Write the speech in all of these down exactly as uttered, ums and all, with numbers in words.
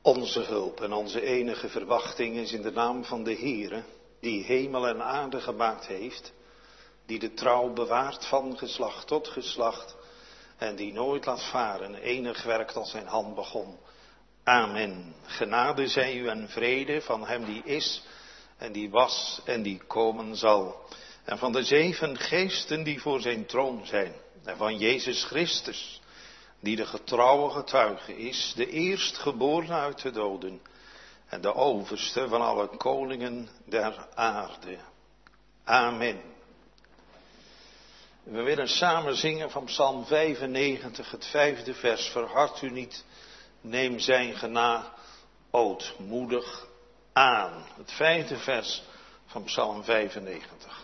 Onze hulp en onze enige verwachting is in de naam van de Heere, die hemel en aarde gemaakt heeft, die de trouw bewaart van geslacht tot geslacht en die nooit laat varen, enig werkt als zijn hand begon. Amen. Genade zij u en vrede van hem die is en die was en die komen zal. En van de zeven geesten die voor zijn troon zijn. En van Jezus Christus, die de getrouwe getuige is, de eerstgeborene uit de doden en de overste van alle koningen der aarde. Amen. We willen samen zingen van Psalm vijfennegentig, het vijfde vers. Verhard u niet, neem zijn gena ootmoedig aan. Het vijfde vers van Psalm vijfennegentig.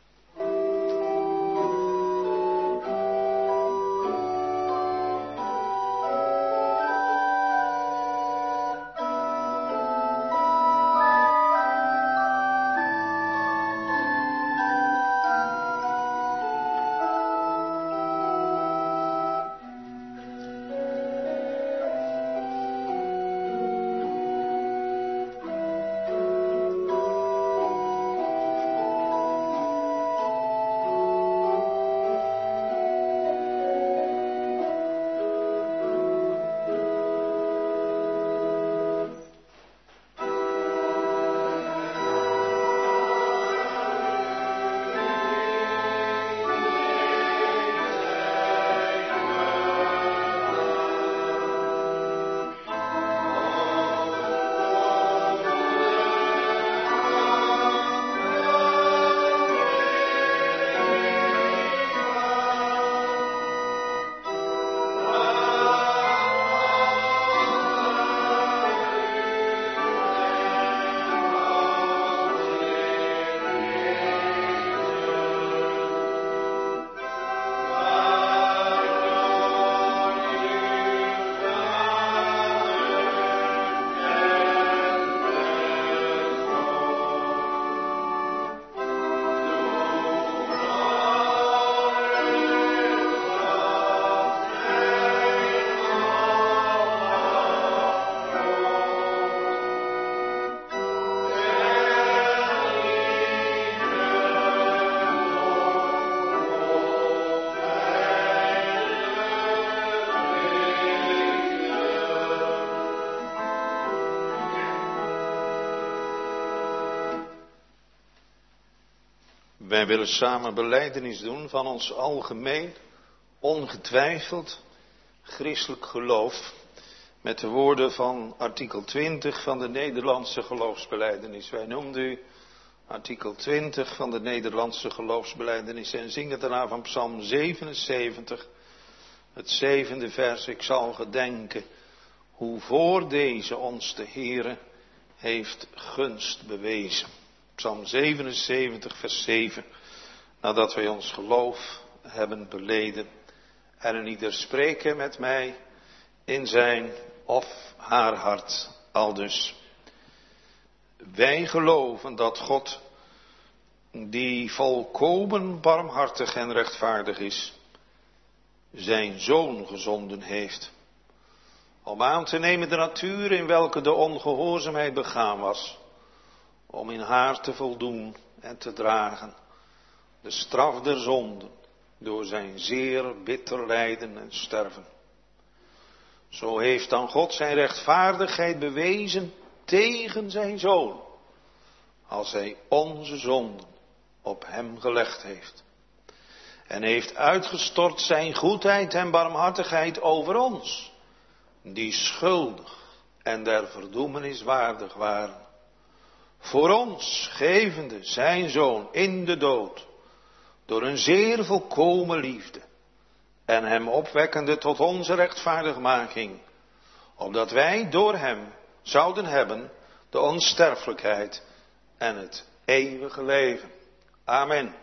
Wij willen samen belijdenis doen van ons algemeen, ongetwijfeld, christelijk geloof. Met de woorden van artikel twintig van de Nederlandse geloofsbelijdenis. Wij noemden u artikel twintig van de Nederlandse geloofsbelijdenis. En zingen daarna van Psalm zevenenzeventig, het zevende vers. Ik zal gedenken hoe voor deze ons de Heere heeft gunst bewezen. Psalm zevenenzeventig, vers zeven. Nadat wij ons geloof hebben beleden. En een ieder spreken met mij in zijn of haar hart aldus. Wij geloven dat God, die volkomen barmhartig en rechtvaardig is, zijn Zoon gezonden heeft. Om aan te nemen de natuur in welke de ongehoorzaamheid begaan was. Om in haar te voldoen en te dragen de straf der zonden door zijn zeer bitter lijden en sterven. Zo heeft dan God zijn rechtvaardigheid bewezen tegen zijn Zoon, als hij onze zonden op hem gelegd heeft. En heeft uitgestort zijn goedheid en barmhartigheid over ons, die schuldig en der verdoemenis waardig waren. Voor ons gevende zijn Zoon in de dood, door een zeer volkomen liefde, en hem opwekkende tot onze rechtvaardigmaking, opdat wij door hem zouden hebben de onsterfelijkheid en het eeuwige leven. Amen.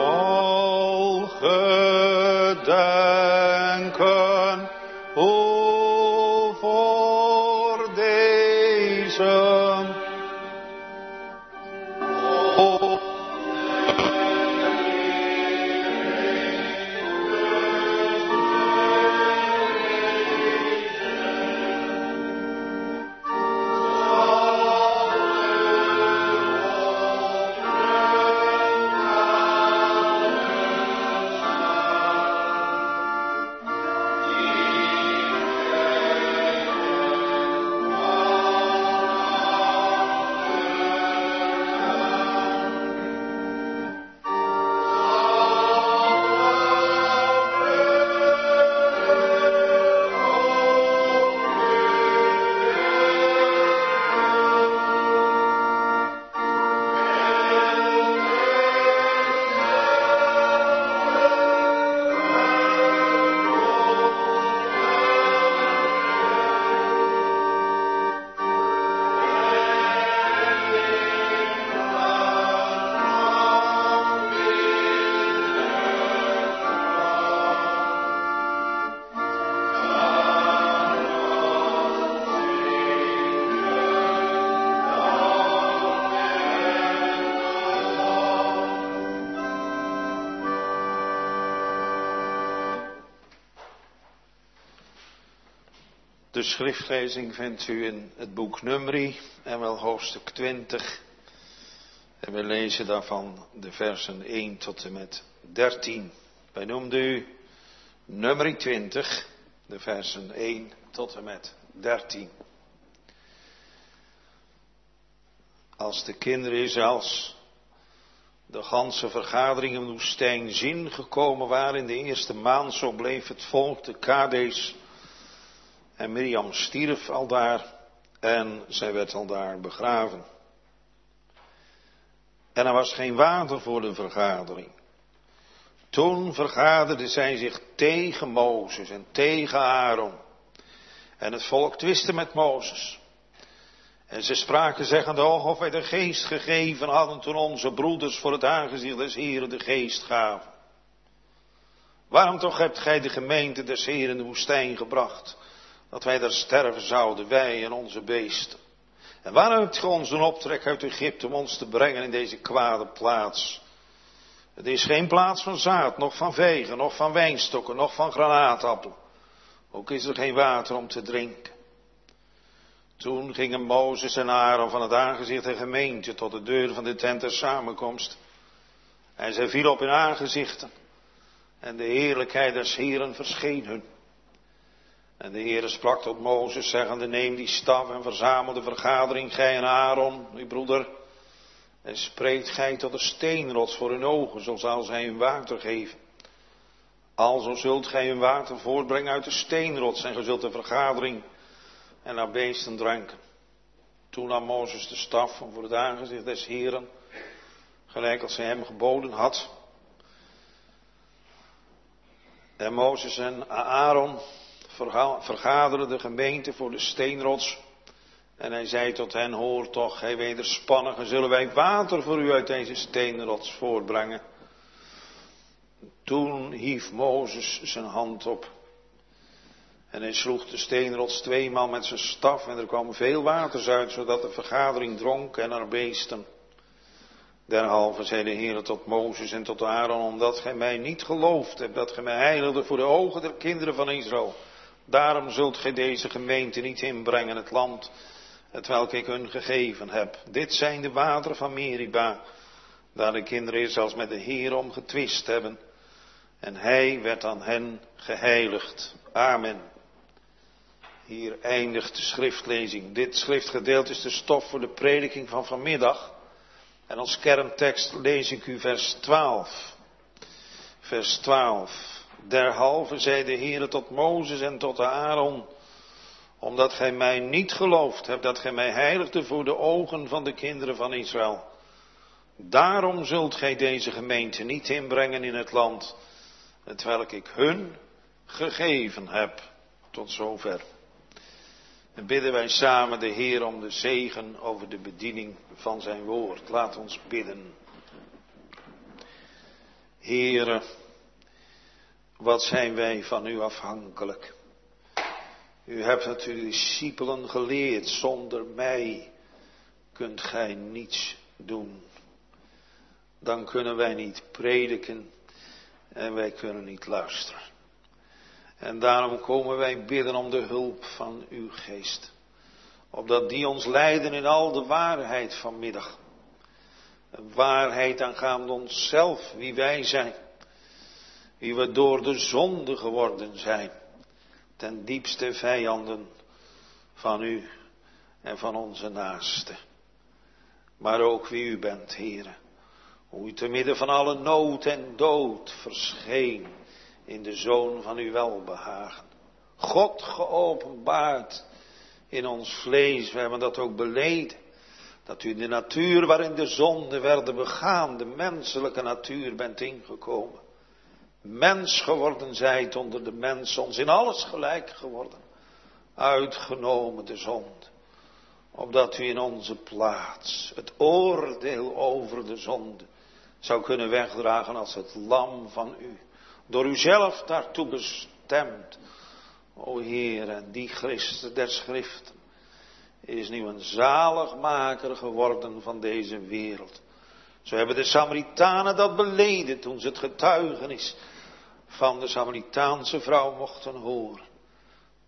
Zal gedenken hoe De schriftlezing vindt u in het boek Numeri en wel hoofdstuk twintig. En we lezen daarvan de versen één tot en met dertien. Wij noemden u Numeri twintig, de versen één tot en met dertien. Als de kinderen Israëls de ganse vergadering in de woestijn zien gekomen waren in de eerste maand, zo bleef het volk te Kades. En Miriam stierf aldaar en zij werd aldaar begraven. En er was geen water voor de vergadering. Toen vergaderden zij zich tegen Mozes en tegen Aaron. En het volk twistte met Mozes. En ze spraken zeggende, oh, of wij de geest gegeven hadden toen onze broeders voor het aangezicht des Heren de geest gaven. Waarom toch hebt gij de gemeente des Heren in de woestijn gebracht, dat wij daar sterven zouden, wij en onze beesten? En waarom hebt gij ons doen optrek uit Egypte om ons te brengen in deze kwade plaats? Het is geen plaats van zaad, noch van vegen, noch van wijnstokken, noch van granaatappelen. Ook is er geen water om te drinken. Toen gingen Mozes en Aaron van het aangezicht der gemeente tot de deur van de tent der samenkomst. En zij vielen op hun aangezichten. En de heerlijkheid des Heren verscheen hun. En de Heere sprak tot Mozes, zeggende, neem die staf en verzamel de vergadering, gij en Aaron, uw broeder. En spreekt gij tot de steenrots voor hun ogen, zo zal zij hun water geven. Alzo zult gij hun water voortbrengen uit de steenrots, en gij zult de vergadering en haar beesten dranken. Toen nam Mozes de staf om voor het aangezicht des Heren, gelijk als hij hem geboden had. En Mozes en Aaron vergaderden de gemeente voor de steenrots. En hij zei tot hen, hoor toch, gij wederspannigen, zullen wij water voor u uit deze steenrots voortbrengen? Toen hief Mozes zijn hand op. En hij sloeg de steenrots tweemaal met zijn staf en er kwam veel waters uit, zodat de vergadering dronk en haar beesten. Derhalve zei de Heer tot Mozes en tot Aaron, omdat gij mij niet geloofd hebt, dat gij mij heiligde voor de ogen der kinderen van Israël. Daarom zult gij deze gemeente niet inbrengen, het land, hetwelk ik hun gegeven heb. Dit zijn de wateren van Meriba, daar de kinderen Israëls met de Heer om getwist hebben. En hij werd aan hen geheiligd. Amen. Hier eindigt de schriftlezing. Dit schriftgedeelte is de stof voor de prediking van vanmiddag. En als kerntekst lees ik u vers twaalf. Vers twaalf. Derhalve zei de Heere tot Mozes en tot Aaron, omdat gij mij niet geloofd hebt, dat gij mij heiligde voor de ogen van de kinderen van Israël. Daarom zult gij deze gemeente niet inbrengen in het land, hetwelk ik hun gegeven heb. Tot zover. En bidden wij samen de Heer om de zegen over de bediening van zijn woord. Laat ons bidden. Heere, wat zijn wij van u afhankelijk. U hebt het uw discipelen geleerd, zonder mij kunt gij niets doen. Dan kunnen wij niet prediken en wij kunnen niet luisteren. En daarom komen wij bidden om de hulp van uw geest. Opdat die ons leiden in al de waarheid vanmiddag. Een waarheid aangaande onszelf, wie wij zijn. Wie we door de zonde geworden zijn. Ten diepste vijanden van u en van onze naasten. Maar ook wie u bent, Heere. Hoe u te midden van alle nood en dood verscheen in de Zoon van uw welbehagen. God geopenbaard in ons vlees, we hebben dat ook beleden. Dat u in de natuur waarin de zonden werden begaan, de menselijke natuur bent ingekomen. Mens geworden zijt onder de mensen, ons in alles gelijk geworden. Uitgenomen de zonde. Opdat u in onze plaats het oordeel over de zonde zou kunnen wegdragen als het lam van u. Door uzelf daartoe bestemd. O Heer, en die Christus der Schriften is nu een zaligmaker geworden van deze wereld. Zo hebben de Samaritanen dat beleden toen ze het getuigenis van de Samaritaanse vrouw mochten horen.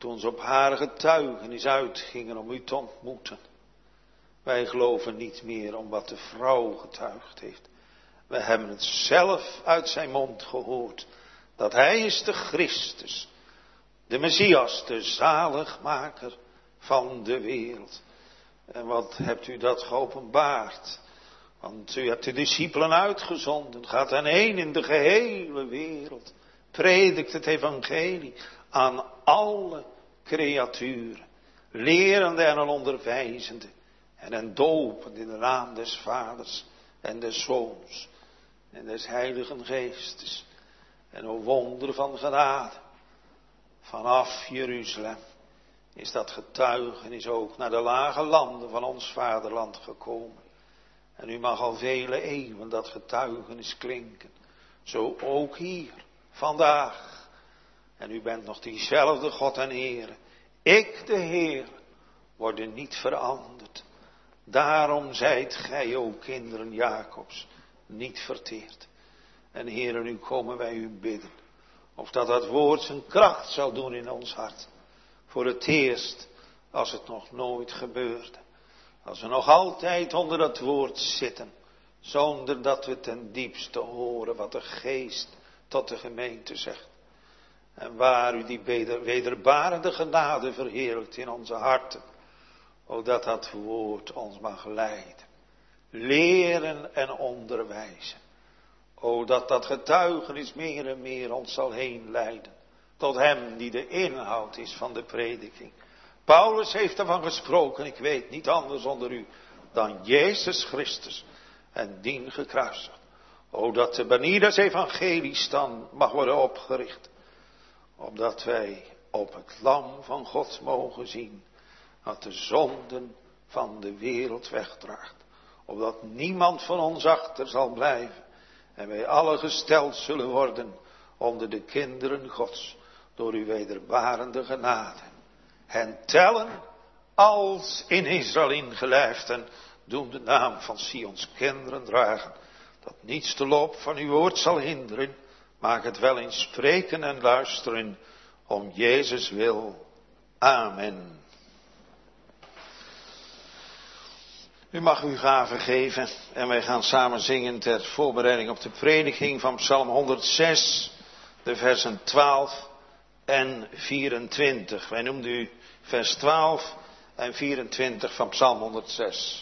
toen ze op haar getuigenis uitgingen om u te ontmoeten. Wij geloven niet meer om wat de vrouw getuigd heeft. We hebben het zelf uit zijn mond gehoord. Dat hij is de Christus, de Messias, de zaligmaker van de wereld. En wat hebt u dat geopenbaard? Want u hebt de discipelen uitgezonden. Gaat dan heen in de gehele wereld. Predikt het evangelie aan alle creaturen. Lerende en onderwijzende. En hen dopend in de naam des Vaders en des Zoons en des Heiligen Geestes. En o wonder van genade. Vanaf Jeruzalem is dat getuigenis ook naar de lage landen van ons vaderland gekomen. En u mag al vele eeuwen dat getuigenis klinken. Zo ook hier, vandaag. En u bent nog diezelfde God en Heer. Ik, de Heer, word niet veranderd. Daarom zijt gij, o kinderen Jacobs, niet verteerd. En Heer, nu komen wij u bidden. Of dat dat woord zijn kracht zal doen in ons hart. Voor het eerst, als het nog nooit gebeurde. Als we nog altijd onder dat woord zitten. Zonder dat we ten diepste horen wat de geest tot de gemeente zegt. En waar u die wederbarende genade verheerlijkt in onze harten. O dat dat woord ons mag leiden. Leren en onderwijzen. O dat dat getuigenis meer en meer ons zal heen leiden. Tot hem die de inhoud is van de prediking. Paulus heeft ervan gesproken, ik weet niet anders onder u, dan Jezus Christus en dien gekruisigd. O dat de banier des evangelies dan mag worden opgericht. Opdat wij op het lam van God mogen zien, dat de zonden van de wereld wegdraagt. Opdat niemand van ons achter zal blijven. En wij alle gesteld zullen worden onder de kinderen Gods. Door uw wederbarende genade. Hen tellen als in Israël ingelijfd. En doen de naam van Sions kinderen dragen. Dat niets de loop van uw woord zal hinderen. Maak het wel in spreken en luisteren. Om Jezus wil. Amen. U mag uw gave geven en wij gaan samen zingen ter voorbereiding op de prediking van Psalm honderdzes, de versen twaalf en vierentwintig. Wij noemden u vers twaalf en vierentwintig van Psalm honderdzes.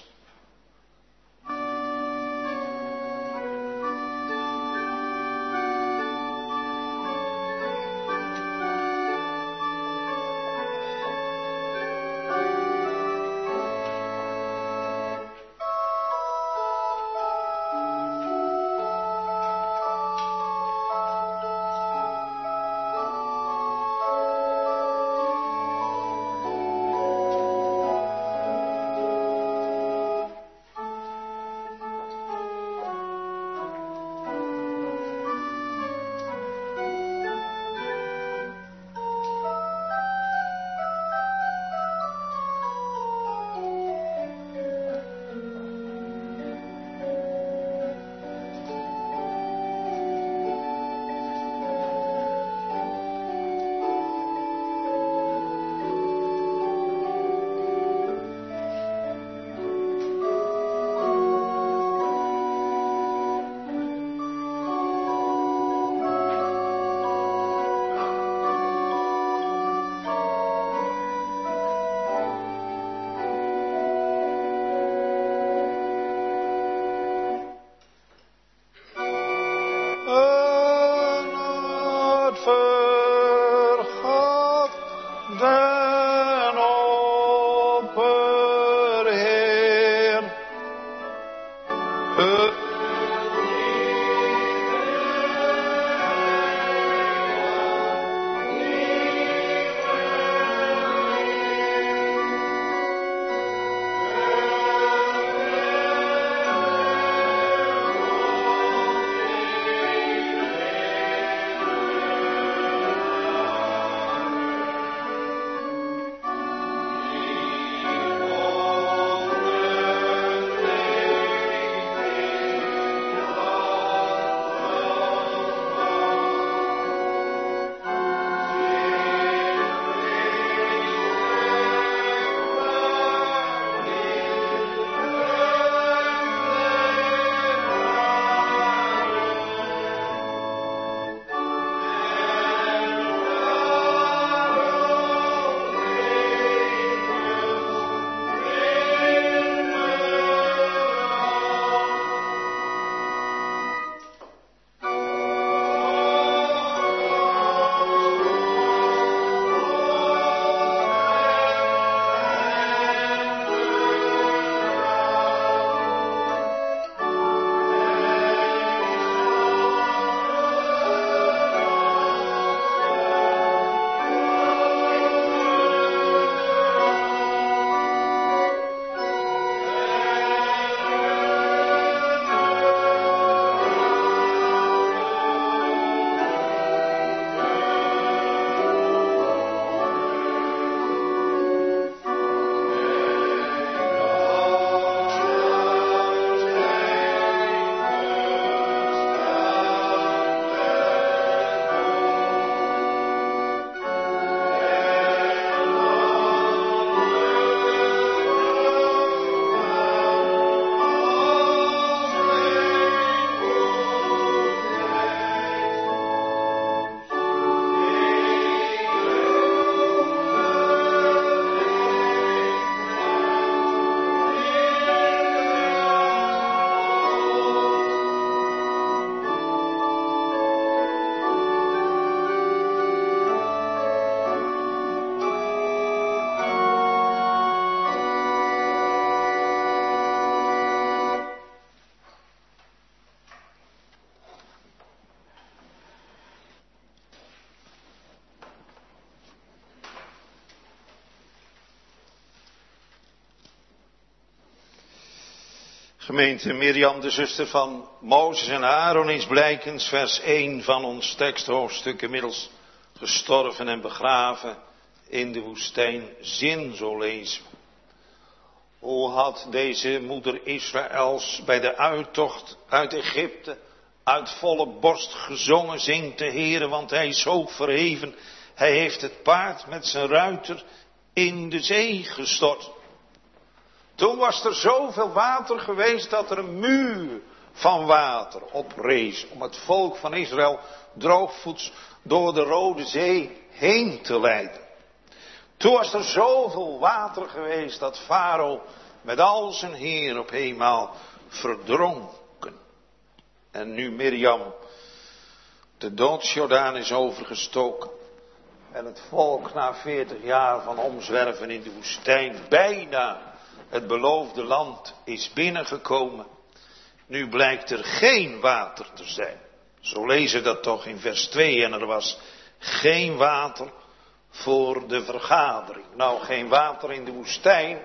Gemeente, Mirjam, de zuster van Mozes en Aaron, is blijkens vers één van ons teksthoofdstuk inmiddels gestorven en begraven in de woestijn Zin, zo lezen we. Hoe had deze moeder Israëls bij de uittocht uit Egypte uit volle borst gezongen, zingt de Heere, want hij is zo verheven. Hij heeft het paard met zijn ruiter in de zee gestort. Toen was er zoveel water geweest dat er een muur van water oprees om het volk van Israël droogvoets door de Rode Zee heen te leiden. Toen was er zoveel water geweest dat Farao met al zijn heer op eenmaal verdronken. En nu Mirjam de doodsjordaan is overgestoken. En het volk na veertig jaar van omzwerven in de woestijn bijna het beloofde land is binnengekomen. Nu blijkt er geen water te zijn. Zo lezen we dat toch in vers twee. En er was geen water voor de vergadering. Nou, geen water in de woestijn.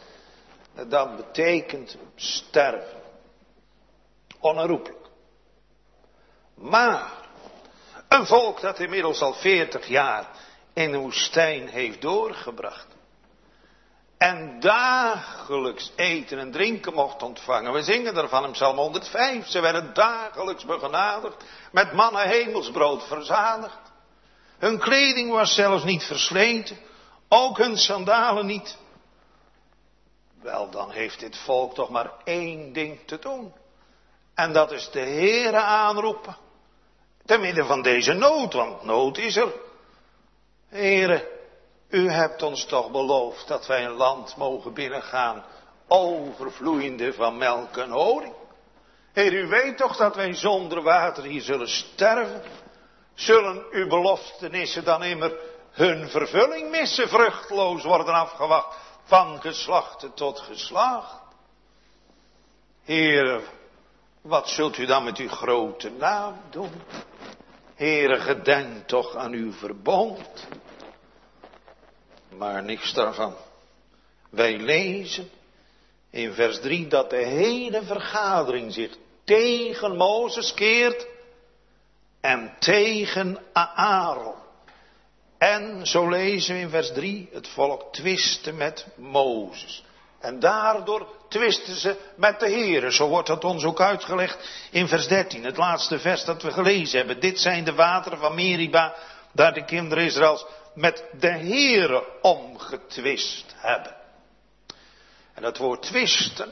Dat betekent sterven. Onherroepelijk. Maar een volk dat inmiddels al veertig jaar in de woestijn heeft doorgebracht. En dagelijks eten en drinken mocht ontvangen. We zingen ervan in Psalm honderdvijf. Ze werden dagelijks begenadigd. Met mannen hemelsbrood verzadigd. Hun kleding was zelfs niet versleten. Ook hun sandalen niet. Wel, dan heeft dit volk toch maar één ding te doen. En dat is de Heere aanroepen. Te midden van deze nood, want nood is er. Heere, u hebt ons toch beloofd dat wij een land mogen binnengaan, overvloeiende van melk en honing. Heer, u weet toch dat wij zonder water hier zullen sterven? Zullen uw beloftenissen dan immer hun vervulling missen, vruchtloos worden afgewacht, van geslachte tot geslacht? Heer, wat zult u dan met uw grote naam doen? Heere, gedenk toch aan uw verbond. Maar niks daarvan. Wij lezen in vers drie dat de hele vergadering zich tegen Mozes keert en tegen Aaron. En zo lezen we in vers drie, het volk twiste met Mozes. En daardoor twisten ze met de Heere. Zo wordt dat ons ook uitgelegd in vers dertien, het laatste vers dat we gelezen hebben. Dit zijn de wateren van Meriba, daar de kinderen Israëls met de Heere omgetwist hebben. En dat woord twisten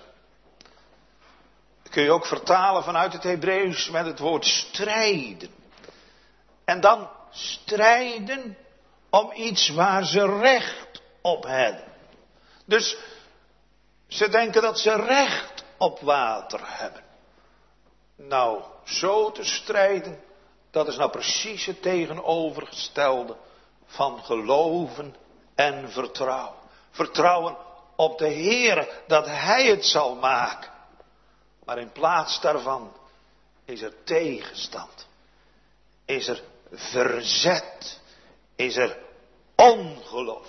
kun je ook vertalen vanuit het Hebreeuws met het woord strijden. En dan strijden om iets waar ze recht op hebben. Dus ze denken dat ze recht op water hebben. Nou, zo te strijden, dat is nou precies het tegenovergestelde van geloven en vertrouwen. Vertrouwen op de Heere, dat Hij het zal maken. Maar in plaats daarvan is er tegenstand. Is er verzet. Is er ongeloof.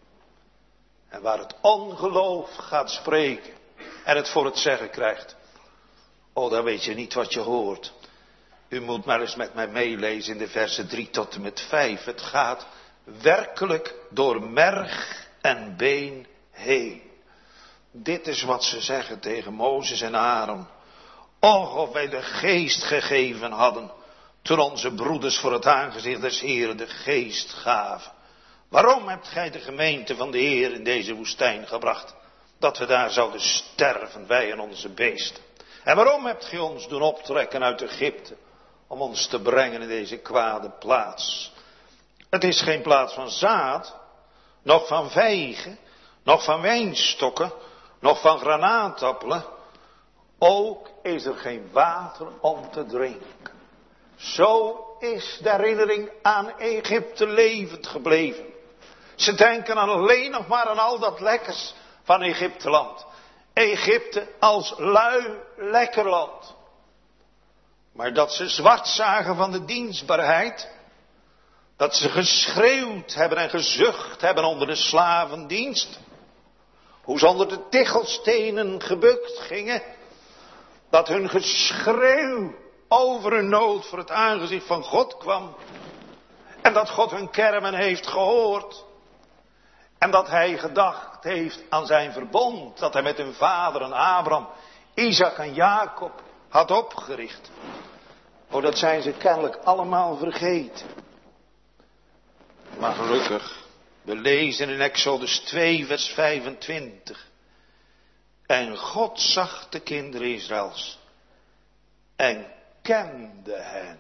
En waar het ongeloof gaat spreken en het voor het zeggen krijgt. Oh, dan weet je niet wat je hoort. U moet maar eens met mij meelezen in de versen drie tot en met vijf. Het gaat werkelijk door merg en been heen. Dit is wat ze zeggen tegen Mozes en Aaron. Och, of wij de geest gegeven hadden, toen onze broeders voor het aangezicht des Heeren de geest gaven. Waarom hebt gij de gemeente van de Heer in deze woestijn gebracht, dat we daar zouden sterven, wij en onze beesten? En waarom hebt gij ons doen optrekken uit Egypte, om ons te brengen in deze kwade plaats? Het is geen plaats van zaad, nog van vijgen, nog van wijnstokken, nog van granaatappelen. Ook is er geen water om te drinken. Zo is de herinnering aan Egypte levend gebleven. Ze denken aan alleen nog maar aan al dat lekkers van Egypteland. Egypte als lui lekker land. Maar dat ze zwart zagen van de dienstbaarheid. Dat ze geschreeuwd hebben en gezucht hebben onder de slavendienst. Hoe ze onder de tichelstenen gebukt gingen. Dat hun geschreeuw over hun nood voor het aangezicht van God kwam. En dat God hun kermen heeft gehoord. En dat hij gedacht heeft aan zijn verbond. Dat hij met hun vaderen Abraham, Isaac en Jacob had opgericht. Oh, dat zijn ze kennelijk allemaal vergeten. Maar gelukkig, we lezen in Exodus twee vers vijfentwintig. En God zag de kinderen Israëls en kende hen.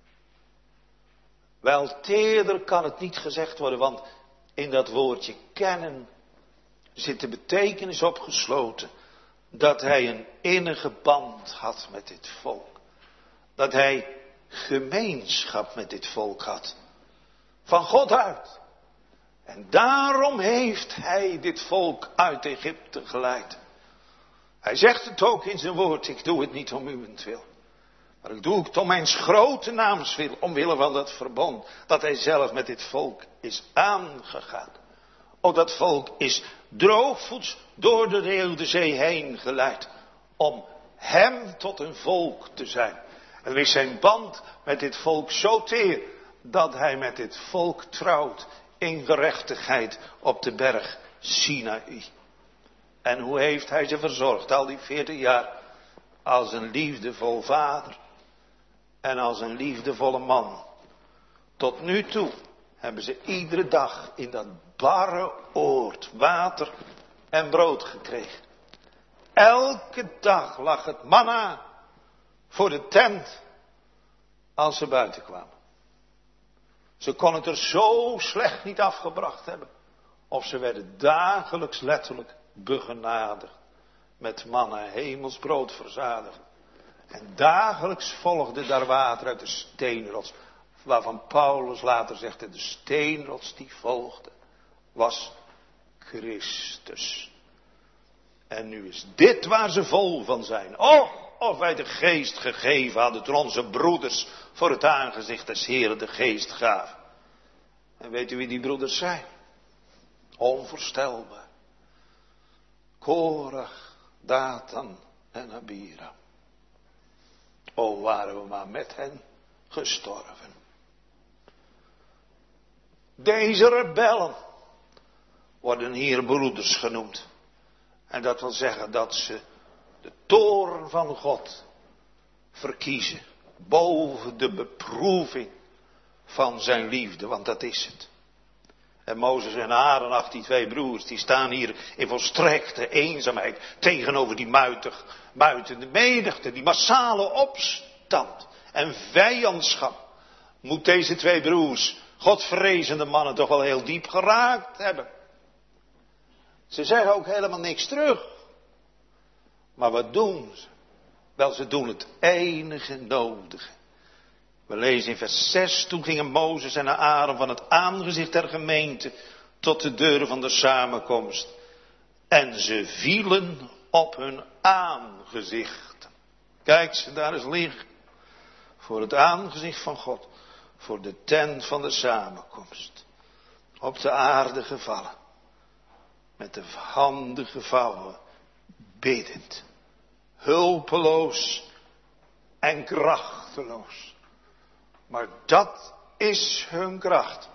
Wel teerder kan het niet gezegd worden, want in dat woordje kennen zit de betekenis opgesloten dat hij een innige band had met dit volk. Dat hij gemeenschap met dit volk had. Van God uit. En daarom heeft hij dit volk uit Egypte geleid. Hij zegt het ook in zijn woord, ik doe het niet om uwentwil. Maar ik doe het om mijn grote naams wil, omwille van dat verbond dat hij zelf met dit volk is aangegaan. O, dat volk is droogvoets door de Reeuwde Zee heen geleid. Om hem tot een volk te zijn. En er is zijn band met dit volk zo teer dat hij met dit volk trouwt in gerechtigheid op de berg Sinaï. En hoe heeft hij ze verzorgd al die veertig jaar? Als een liefdevol vader. En als een liefdevolle man. Tot nu toe hebben ze iedere dag in dat barre oord water en brood gekregen. Elke dag lag het manna voor de tent als ze buiten kwamen. Ze kon het er zo slecht niet afgebracht hebben. Of ze werden dagelijks letterlijk begenadigd. Met manna hemelsbrood verzadigd. En dagelijks volgde daar water uit de steenrots. Waarvan Paulus later zegt, de steenrots die volgde was Christus. En nu is dit waar ze vol van zijn. Och, of wij de geest gegeven hadden toen onze broeders voor het aangezicht des Heeren de geest gaven. En weet u wie die broeders zijn? Onvoorstelbaar. Korach, Datan en Abiram. O, waren we maar met hen gestorven. Deze rebellen worden hier broeders genoemd. En dat wil zeggen dat ze de toorn van God verkiezen. Boven de beproeving van zijn liefde, want dat is het. En Mozes en Aaron, ach, die twee broers, die staan hier in volstrekte eenzaamheid tegenover die muitig, muitende menigte, die massale opstand en vijandschap. Moet deze twee broers, godvrezende mannen, toch wel heel diep geraakt hebben. Ze zeggen ook helemaal niks terug. Maar wat doen ze? Wel, ze doen het enige nodige. We lezen in vers zes, toen gingen Mozes en Aaron van het aangezicht der gemeente tot de deuren van de samenkomst. En ze vielen op hun aangezicht. Kijk ze daar eens liggen. Voor het aangezicht van God. Voor de tent van de samenkomst. Op de aarde gevallen. Met de handen gevouwen. Biddend. Hulpeloos. En krachteloos. Maar dat is hun kracht.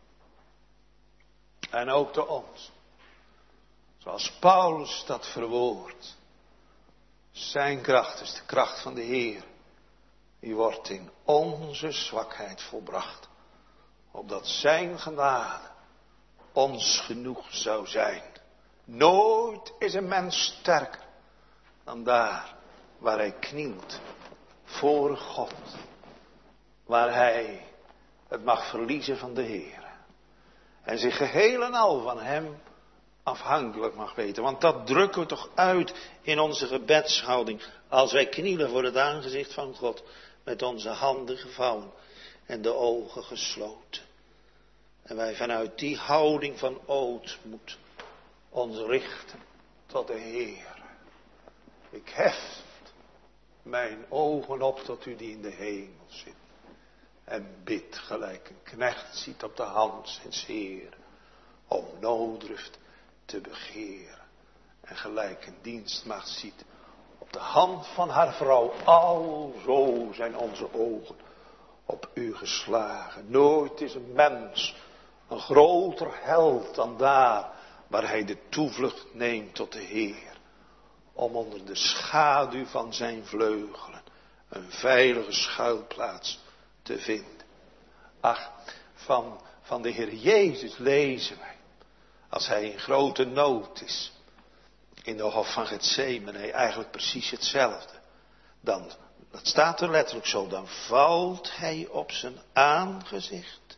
En ook de ons. Zoals Paulus dat verwoordt. Zijn kracht is de kracht van de Heer. Die wordt in onze zwakheid volbracht. Opdat zijn genade ons genoeg zou zijn. Nooit is een mens sterker dan daar waar hij knielt voor God. Waar hij het mag verliezen van de Heer. En zich geheel en al van hem afhankelijk mag weten. Want dat drukken we toch uit in onze gebedshouding. Als wij knielen voor het aangezicht van God. Met onze handen gevouwen en de ogen gesloten. En wij vanuit die houding van ootmoed ons richten tot de Heer. Ik heft mijn ogen op tot u die in de hemel zit. En bid gelijk een knecht ziet op de hand zijns Heer. Om nooddruft te begeren. En gelijk een dienstmaagd ziet op op de hand van haar vrouw. Alzo zijn onze ogen op u geslagen. Nooit is een mens een groter held dan daar waar hij de toevlucht neemt tot de Heer. Om onder de schaduw van zijn vleugelen een veilige schuilplaats te vinden. Ach, van, van de Heer Jezus lezen wij. Als hij in grote nood is. In de hof van Getsemane, eigenlijk precies hetzelfde. Dan, dat staat er letterlijk zo, dan valt hij op zijn aangezicht.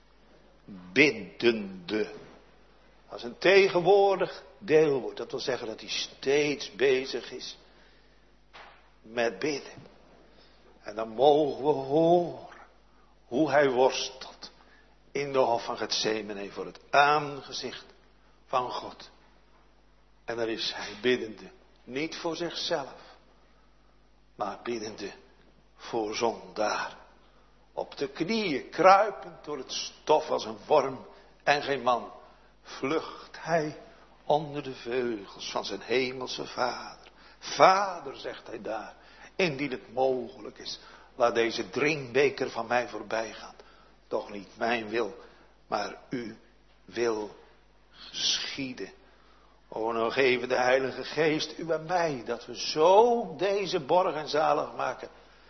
Biddende. Als een tegenwoordig deelwoord. Dat wil zeggen dat hij steeds bezig is met bidden. En dan mogen we horen hoe hij worstelt in de hof van Getsemane voor het aangezicht van God. En daar is hij biddende, niet voor zichzelf, maar biddende voor zondaar. Op de knieën kruipend door het stof als een worm en geen man, vlucht hij onder de vleugels van zijn hemelse Vader. Vader, zegt hij daar, indien het mogelijk is, laat deze drinkbeker van mij voorbij gaan. Toch niet mijn wil, maar uw wil geschieden. O, nou geven de Heilige Geest u en mij, dat we zo deze borg en zalig maken,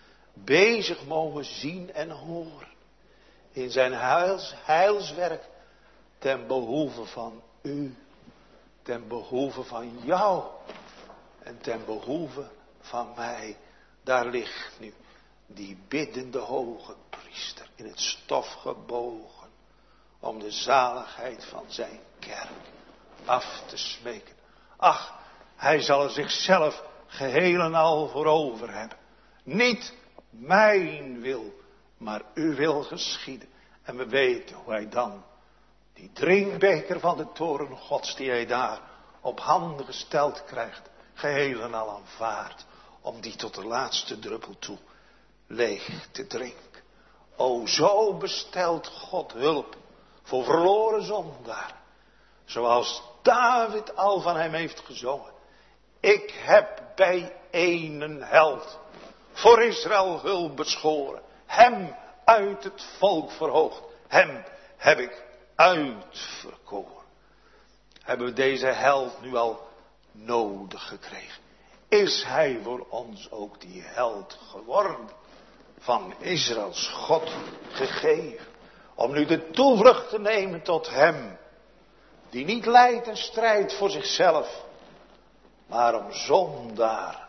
bezig mogen zien en horen. In zijn heils, heilswerk ten behoeve van u, ten behoeve van jou en ten behoeve van mij. Daar ligt nu die biddende hoge priester in het stof gebogen om de zaligheid van zijn kerk af te smeken. Ach, hij zal er zichzelf geheel en al voor over hebben. Niet mijn wil, maar uw wil geschieden. En we weten hoe hij dan die drinkbeker van de toorn Gods die hij daar op handen gesteld krijgt, geheel en al aanvaardt, om die tot de laatste druppel toe leeg te drinken. O, zo bestelt God hulp voor verloren zondaar. Zoals David al van hem heeft gezongen. Ik heb bij een held voor Israël hulp beschoren. Hem uit het volk verhoogd. Hem heb ik uitverkoren. Hebben we deze held nu al nodig gekregen? Is hij voor ons ook die held geworden? Van Israëls God gegeven. Om nu de toevlucht te nemen tot hem. Die niet lijdt en strijdt voor zichzelf. Maar om zondaar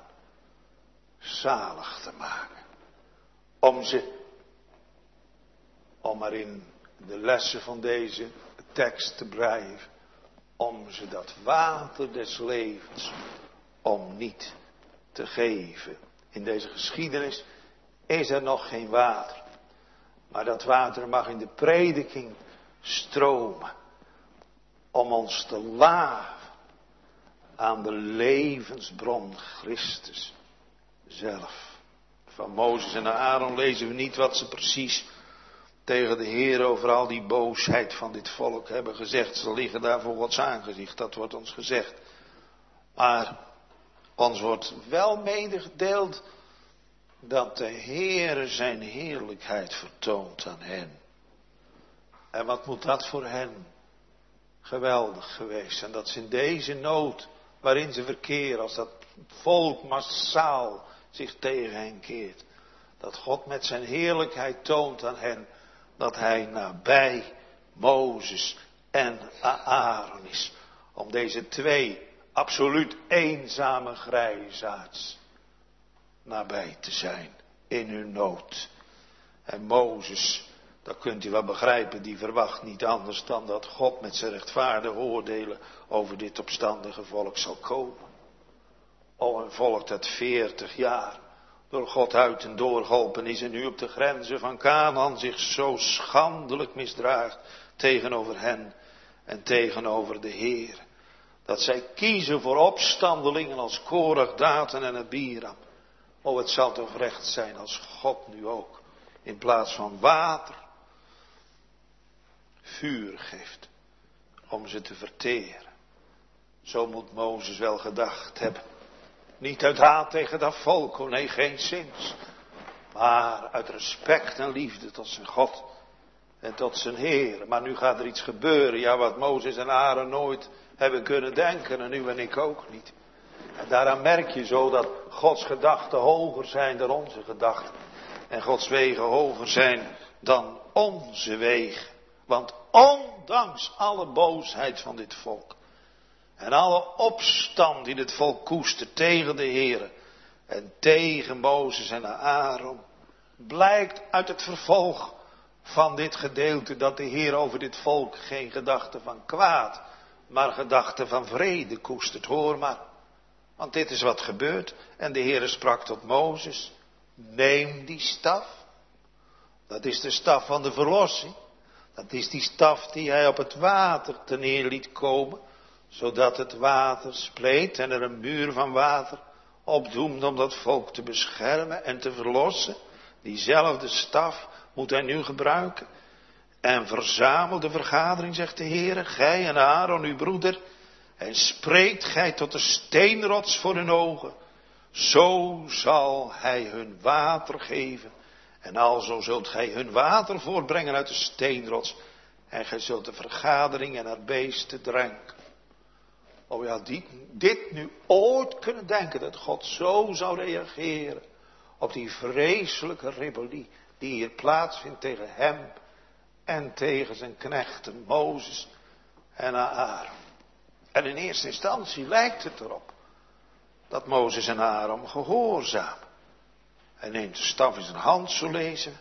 zalig te maken. Om ze, om maar in de lessen van deze tekst te blijven. Om ze dat water des levens, om niet te geven. In deze geschiedenis is er nog geen water. Maar dat water mag in de prediking stromen. Om ons te laven aan de levensbron Christus zelf. Van Mozes en Aaron lezen we niet wat ze precies tegen de Heer over al die boosheid van dit volk hebben gezegd. Ze liggen daar voor Gods aangezicht, dat wordt ons gezegd. Maar ons wordt wel medegedeeld dat de Heer zijn heerlijkheid vertoont aan hen. En wat moet dat voor hen geweldig geweest zijn. Dat ze in deze nood waarin ze verkeren, als dat volk massaal zich tegen hen keert. Dat God met zijn heerlijkheid toont aan hen dat hij nabij Mozes en Aaron is. Om deze twee absoluut eenzame grijsaards nabij te zijn in hun nood. En Mozes, dat kunt u wel begrijpen, die verwacht niet anders dan dat God met zijn rechtvaardige oordelen over dit opstandige volk zal komen. O, een volk dat veertig jaar door God uit en door geholpen is en nu op de grenzen van Kanaan zich zo schandelijk misdraagt tegenover hen en tegenover de Heer. Dat zij kiezen voor opstandelingen als Korach, Datan en Abiram. O, het zal toch recht zijn als God nu ook in plaats van water vuur geeft om ze te verteren. Zo moet Mozes wel gedacht hebben Niet uit haat tegen dat volk, oh nee, geen zins. Maar uit respect en liefde tot zijn God en tot zijn Heer. Maar nu gaat er iets gebeuren, ja, wat Mozes en Aaron nooit hebben kunnen denken en u en ik ook niet. En daaraan merk je zo dat Gods gedachten hoger zijn dan onze gedachten. En Gods wegen hoger zijn dan onze wegen. Want ondanks alle boosheid van dit volk en alle opstand die het volk koestert tegen de Heere en tegen Mozes en Aaron, blijkt uit het vervolg van dit gedeelte dat de Heer over dit volk geen gedachte van kwaad, maar gedachte van vrede koestert. Hoor maar, want dit is wat gebeurt. En de Heere sprak tot Mozes: neem die staf. Dat is de staf van de verlossing. Dat is die staf die hij op het water ten neer liet komen, zodat het water spleet en er een muur van water opdoemde om dat volk te beschermen en te verlossen. Diezelfde staf moet hij nu gebruiken. En verzamel de vergadering, zegt de Heere, gij en Aaron uw broeder, en spreekt gij tot de steenrots voor hun ogen. Zo zal hij hun water geven. En alzo zult gij hun water voortbrengen uit de steenrots. En gij zult de vergadering en haar beesten drinken. Oh ja, die, dit nu ooit kunnen denken dat God zo zou reageren op die vreselijke rebellie die hier plaatsvindt tegen hem en tegen zijn knechten Mozes en Aaron. En in eerste instantie lijkt het erop dat Mozes en Aaron gehoorzamen. Hij neemt de staf in zijn hand, zo lezen.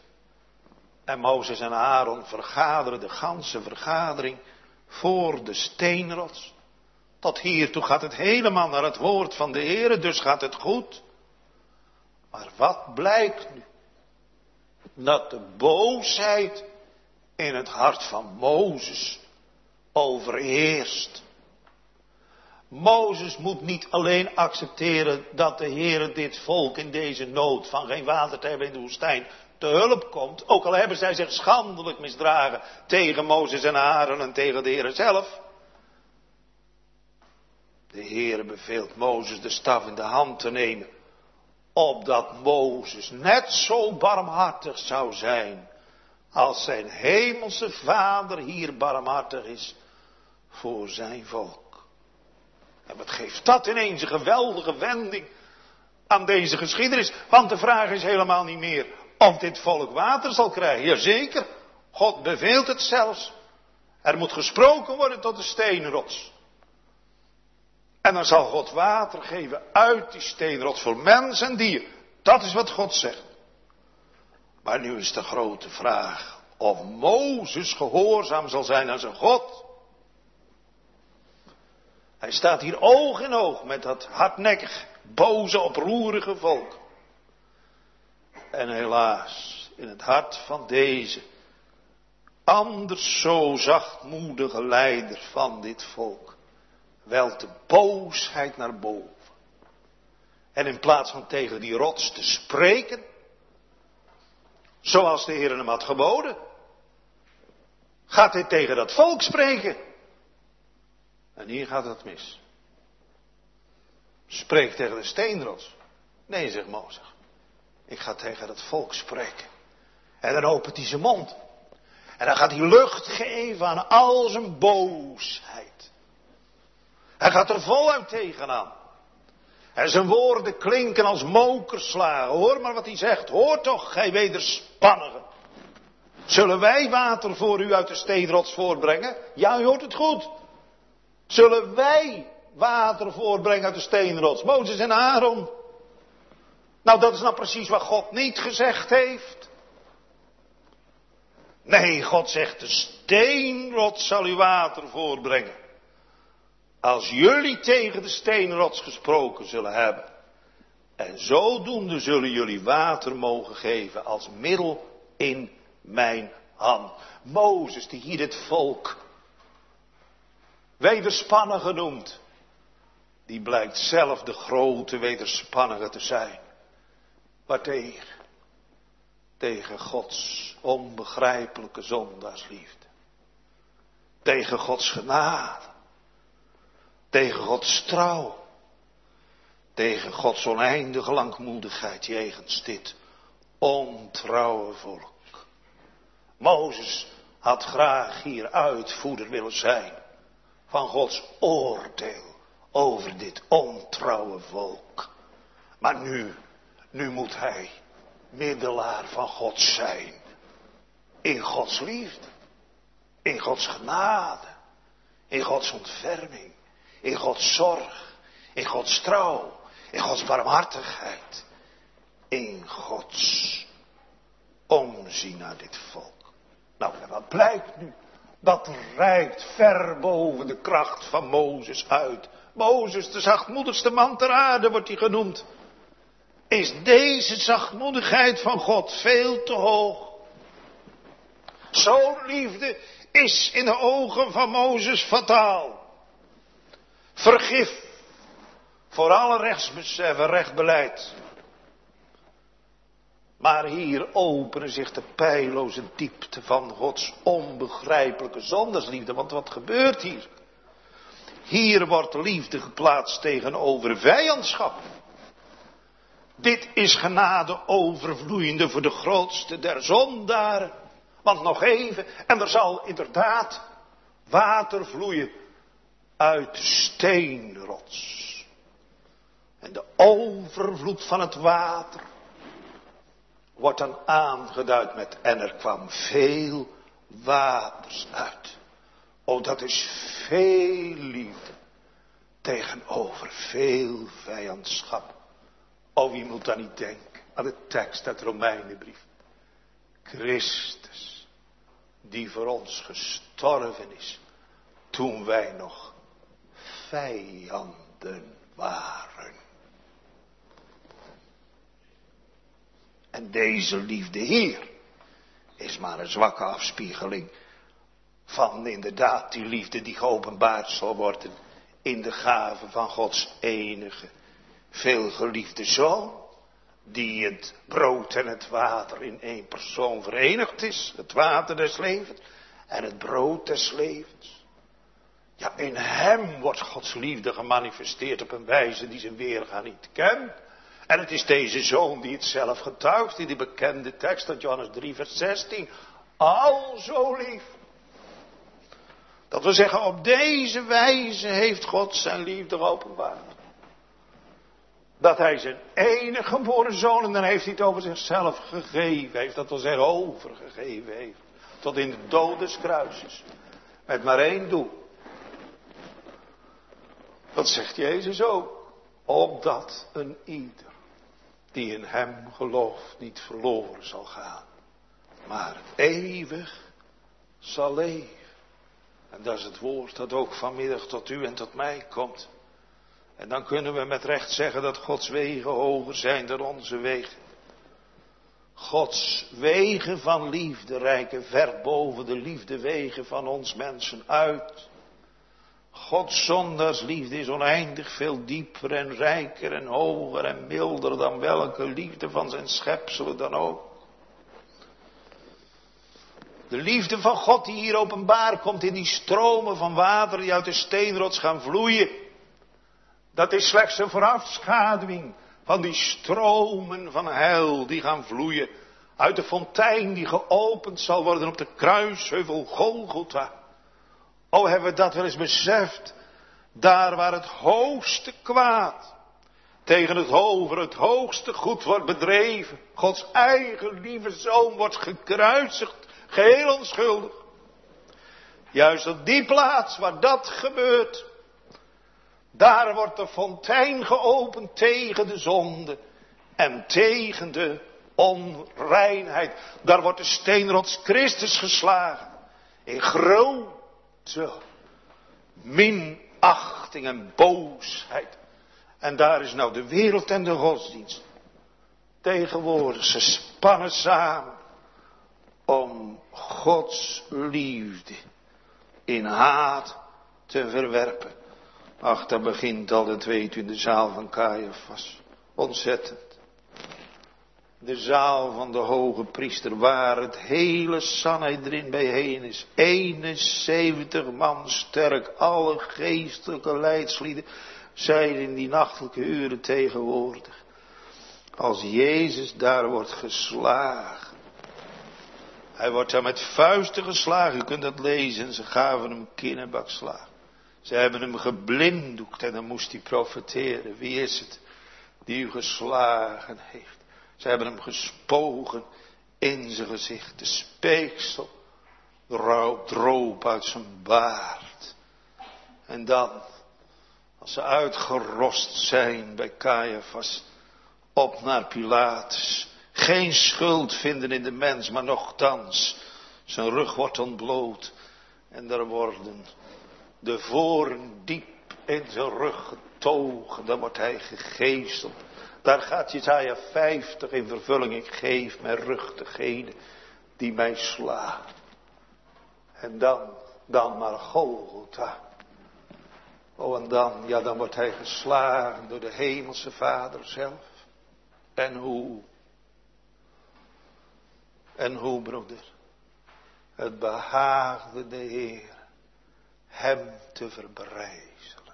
En Mozes en Aaron vergaderen de ganse vergadering voor de steenrots. Tot hiertoe gaat het helemaal naar het woord van de Heere, dus gaat het goed. Maar wat blijkt nu? Dat de boosheid in het hart van Mozes overheerst. Mozes moet niet alleen accepteren dat de Heere dit volk in deze nood van geen water te hebben in de woestijn te hulp komt. Ook al hebben zij zich schandelijk misdragen tegen Mozes en Aaron en tegen de Heere zelf. De Heere beveelt Mozes de staf in de hand te nemen, opdat Mozes net zo barmhartig zou zijn als zijn hemelse Vader hier barmhartig is voor zijn volk. En wat geeft dat ineens een geweldige wending aan deze geschiedenis? Want de vraag is helemaal niet meer of dit volk water zal krijgen. Jazeker, God beveelt het zelfs. Er moet gesproken worden tot de steenrots. En dan zal God water geven uit die steenrots voor mens en dier. Dat is wat God zegt. Maar nu is de grote vraag of Mozes gehoorzaam zal zijn aan zijn God. Hij staat hier oog in oog met dat hardnekkig, boze, oproerige volk. En helaas, in het hart van deze anders zo zachtmoedige leider van dit volk welt de boosheid naar boven. En in plaats van tegen die rots te spreken, zoals de Heer hem had geboden, gaat hij tegen dat volk spreken. En hier gaat het mis. Spreek tegen de steenrots. Nee, zegt Mozes. Ik ga tegen dat volk spreken. En dan opent hij zijn mond. En dan gaat hij lucht geven aan al zijn boosheid. Hij gaat er voluit tegenaan. En zijn woorden klinken als mokerslagen. Hoor maar wat hij zegt. Hoor toch, gij wederspannigen. Zullen wij water voor u uit de steenrots voortbrengen? Ja, u hoort het goed. Zullen wij water voortbrengen uit de steenrots? Mozes en Aaron. Nou, dat is nou precies wat God niet gezegd heeft. Nee, God zegt, de steenrots zal u water voortbrengen. Als jullie tegen de steenrots gesproken zullen hebben. En zodoende zullen jullie water mogen geven als middel in mijn hand. Mozes, die hier het volk wederspannige noemt, die blijkt zelf de grote wederspannige te zijn. Waartegen? Tegen Gods onbegrijpelijke zondaarsliefde. Tegen Gods genade. Tegen Gods trouw. tegen Gods oneindige langmoedigheid jegens dit ontrouwe volk. Mozes had graag hier uitvoerder willen zijn van Gods oordeel over dit ontrouwe volk. Maar nu, nu moet hij middelaar van God zijn. In Gods liefde, in Gods genade, in Gods ontferming, in Gods zorg, in Gods trouw, in Gods barmhartigheid, in Gods omzien naar dit volk. Nou, en wat blijkt nu? Dat reikt ver boven de kracht van Mozes uit. Mozes, de zachtmoedigste man ter aarde, wordt hij genoemd. Is deze zachtmoedigheid van God veel te hoog? Zo'n liefde is in de ogen van Mozes fataal. Vergif voor alle rechtsbesef en rechtbeleid. Maar hier openen zich de peilloze diepte van Gods onbegrijpelijke zondersliefde. Want wat gebeurt hier? Hier wordt liefde geplaatst tegenover vijandschap. Dit is genade overvloeiende voor de grootste der zondaren. Want nog even, en er zal inderdaad water vloeien uit de steenrots. En de overvloed van het water wordt dan aangeduid met en er kwam veel waters uit. Oh, dat is veel liefde tegenover veel vijandschap. Oh, wie moet dan niet denken aan de tekst uit de Romeinenbrief. Christus, die voor ons gestorven is, toen wij nog vijanden waren. En deze liefde hier is maar een zwakke afspiegeling van inderdaad die liefde die geopenbaard zal worden in de gave van Gods enige, veelgeliefde Zoon, die het brood en het water in één persoon verenigd is. Het water des levens en het brood des levens. Ja, in hem wordt Gods liefde gemanifesteerd op een wijze die zijn weerga niet kent. En het is deze Zoon die het zelf getuigt in die bekende tekst uit Johannes drie vers zestien. Al zo lief. Dat we zeggen, op deze wijze heeft God zijn liefde geopenbaard. Dat hij zijn enige geboren Zoon, en dan heeft hij het over zichzelf gegeven heeft. Dat wil zeggen overgegeven heeft. Tot in de dood des kruises. Met maar één doel. Dat zegt Jezus ook. Opdat een ieder die in hem gelooft niet verloren zal gaan. Maar eeuwig zal leven. En dat is het woord dat ook vanmiddag tot u en tot mij komt. En dan kunnen we met recht zeggen dat Gods wegen hoger zijn dan onze wegen. Gods wegen van liefde reiken ver boven de liefdewegen van ons mensen uit. Gods zondaarsliefde is oneindig veel dieper en rijker en hoger en milder dan welke liefde van zijn schepselen dan ook. De liefde van God die hier openbaar komt in die stromen van water die uit de steenrots gaan vloeien. Dat is slechts een voorafschaduwing van die stromen van heil die gaan vloeien uit de fontein die geopend zal worden op de kruisheuvel Golgotha. O, hebben we dat wel eens beseft? Daar waar het hoogste kwaad tegen het hoger, het hoogste goed wordt bedreven. Gods eigen lieve Zoon wordt gekruisigd, geheel onschuldig. Juist op die plaats waar dat gebeurt, daar wordt de fontein geopend tegen de zonde en tegen de onreinheid. Daar wordt de steenrots Christus geslagen in grote minachting en boosheid. En daar is nou de wereld en de godsdienst. Tegenwoordig, ze spannen samen om Gods liefde in haat te verwerpen. Ach, dat begint al, dat weet u, in de zaal van Caiaphas. Ontzettend. De zaal van de hoge priester, waar het hele Sanhedrin bijeen is. eenenzeventig man sterk, alle geestelijke leidslieden. zijn in die nachtelijke uren tegenwoordig. Als Jezus daar wordt geslagen. Hij wordt daar met vuisten geslagen. U kunt dat lezen. Ze gaven hem kinnebakslagen. Ze hebben hem geblinddoekt en dan moest hij profeteren. Wie is het die u geslagen heeft? Ze hebben hem gespogen in zijn gezicht. De speeksel droop uit zijn baard. En dan, als ze uitgerost zijn bij Caiaphas, op naar Pilatus. Geen schuld vinden in de mens, maar nochtans, zijn rug wordt ontbloot. En daar worden de voren diep in zijn rug getogen. Dan wordt hij gegezeld. Daar gaat Jesaja vijftig in vervulling. Ik geef mijn rug degene die mij slaan. En dan, dan naar Golgotha. Oh, en dan, ja, dan wordt hij geslagen door de hemelse Vader zelf. En hoe? En hoe, broeder? Het behaagde de Heer hem te verbrijzelen.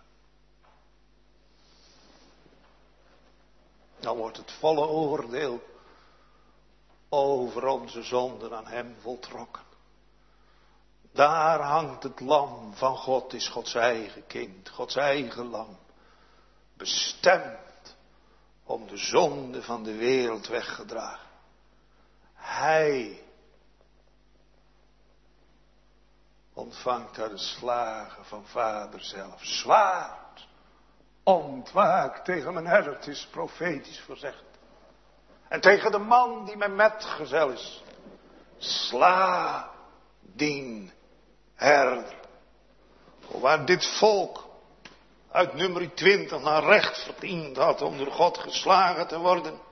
Dan wordt het volle oordeel over onze zonden aan hem voltrokken. Daar hangt het lam van God, is Gods eigen kind, Gods eigen lam. Bestemd om de zonde van de wereld weggedragen. Hij ontvangt daar de slagen van Vader zelf. Zwaard, ontwaak tegen mijn hert, is profetisch voorzegd. En tegen de man die mijn metgezel is. Sla dien herder. Waar dit volk uit nummer twintig naar recht verdiend had om door God geslagen te worden.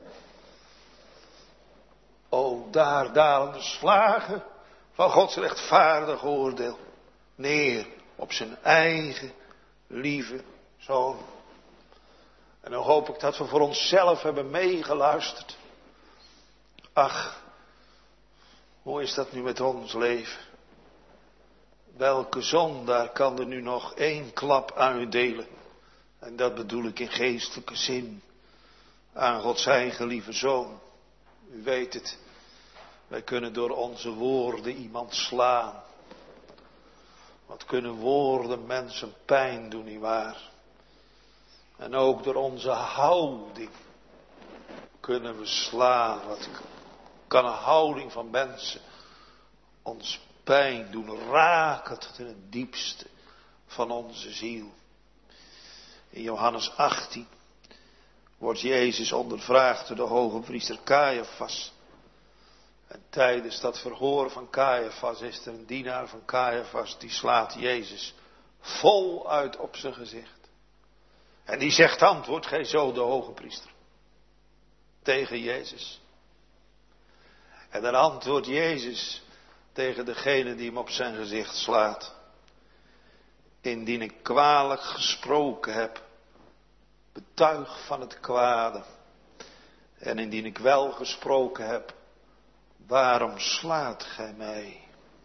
O, daar dalen de slagen van Gods rechtvaardig oordeel neer op zijn eigen lieve zoon. En dan hoop ik dat we voor onszelf hebben meegeluisterd. Ach, hoe is dat nu met ons leven? Welke zondaar kan er nu nog één klap uitdelen? En dat bedoel ik in geestelijke zin. Aan Gods eigen lieve zoon. U weet het. Wij kunnen door onze woorden iemand slaan. Wat kunnen woorden mensen pijn doen, nietwaar? En ook door onze houding kunnen we slaan. Wat kan een houding van mensen ons pijn doen, raken tot in het diepste van onze ziel. In Johannes achttien wordt Jezus ondervraagd door de hoge priester Caiaphas. En tijdens dat verhoor van Caiaphas is er een dienaar van Caiaphas die slaat Jezus voluit op zijn gezicht. En die zegt, antwoord gij zo, de hoge priester, tegen Jezus. En dan antwoordt Jezus tegen degene die hem op zijn gezicht slaat. Indien ik kwalijk gesproken heb, betuig van het kwade. En indien ik wel gesproken heb, waarom slaat gij mij?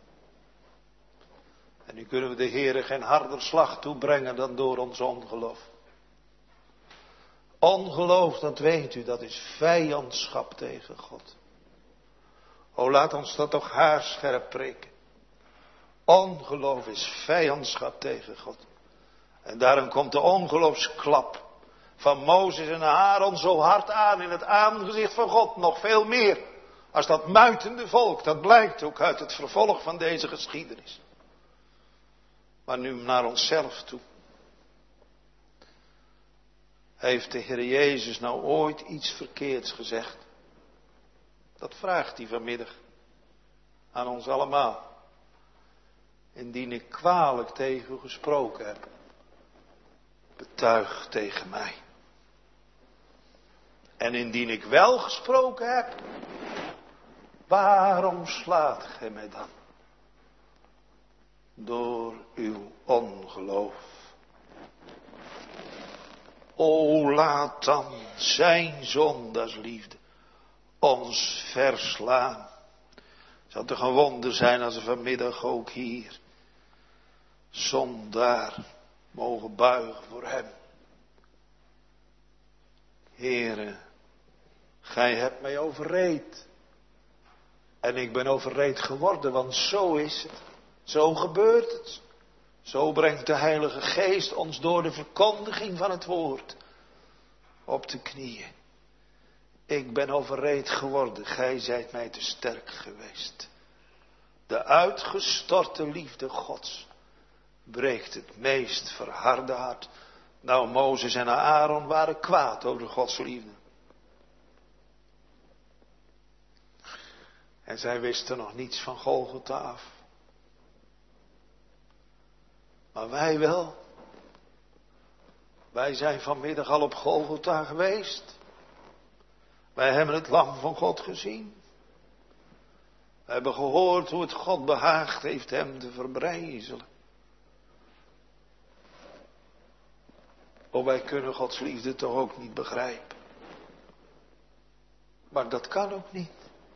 En nu kunnen we de Heere geen harder slag toebrengen dan door ons ongeloof. Ongeloof, dat weet u, dat is vijandschap tegen God. O, laat ons dat toch haarscherp preken. Ongeloof is vijandschap tegen God. En daarom komt de ongeloofsklap van Mozes en Aaron zo hard aan in het aangezicht van God. Nog veel meer als dat muitende volk. Dat blijkt ook uit het vervolg van deze geschiedenis. Maar nu naar onszelf toe. Heeft de Heer Jezus nou ooit iets verkeerds gezegd? Dat vraagt hij vanmiddag aan ons allemaal. Indien ik kwalijk tegen u gesproken heb, betuig tegen mij. En indien ik wel gesproken heb, waarom slaat gij mij dan? Door uw ongeloof. O, laat dan zijn zondagsliefde ons verslaan. Het zou toch een wonder zijn als we vanmiddag ook hier zondaar mogen buigen voor hem. Heere, gij hebt mij overreed. En ik ben overreed geworden, want zo is het. Zo gebeurt het. Zo brengt de Heilige Geest ons door de verkondiging van het woord op de knieën. Ik ben overreed geworden, gij zijt mij te sterk geweest. De uitgestorte liefde Gods breekt het meest verharde hart. Nou, Mozes en Aaron waren kwaad over Gods liefde. En zij wisten nog niets van Golgotha af. Maar wij wel. Wij zijn vanmiddag al op Golgotha geweest. Wij hebben het lam van God gezien. We hebben gehoord hoe het God behaagd heeft hem te verbrijzelen. Oh, wij kunnen Gods liefde toch ook niet begrijpen. Maar dat kan ook niet.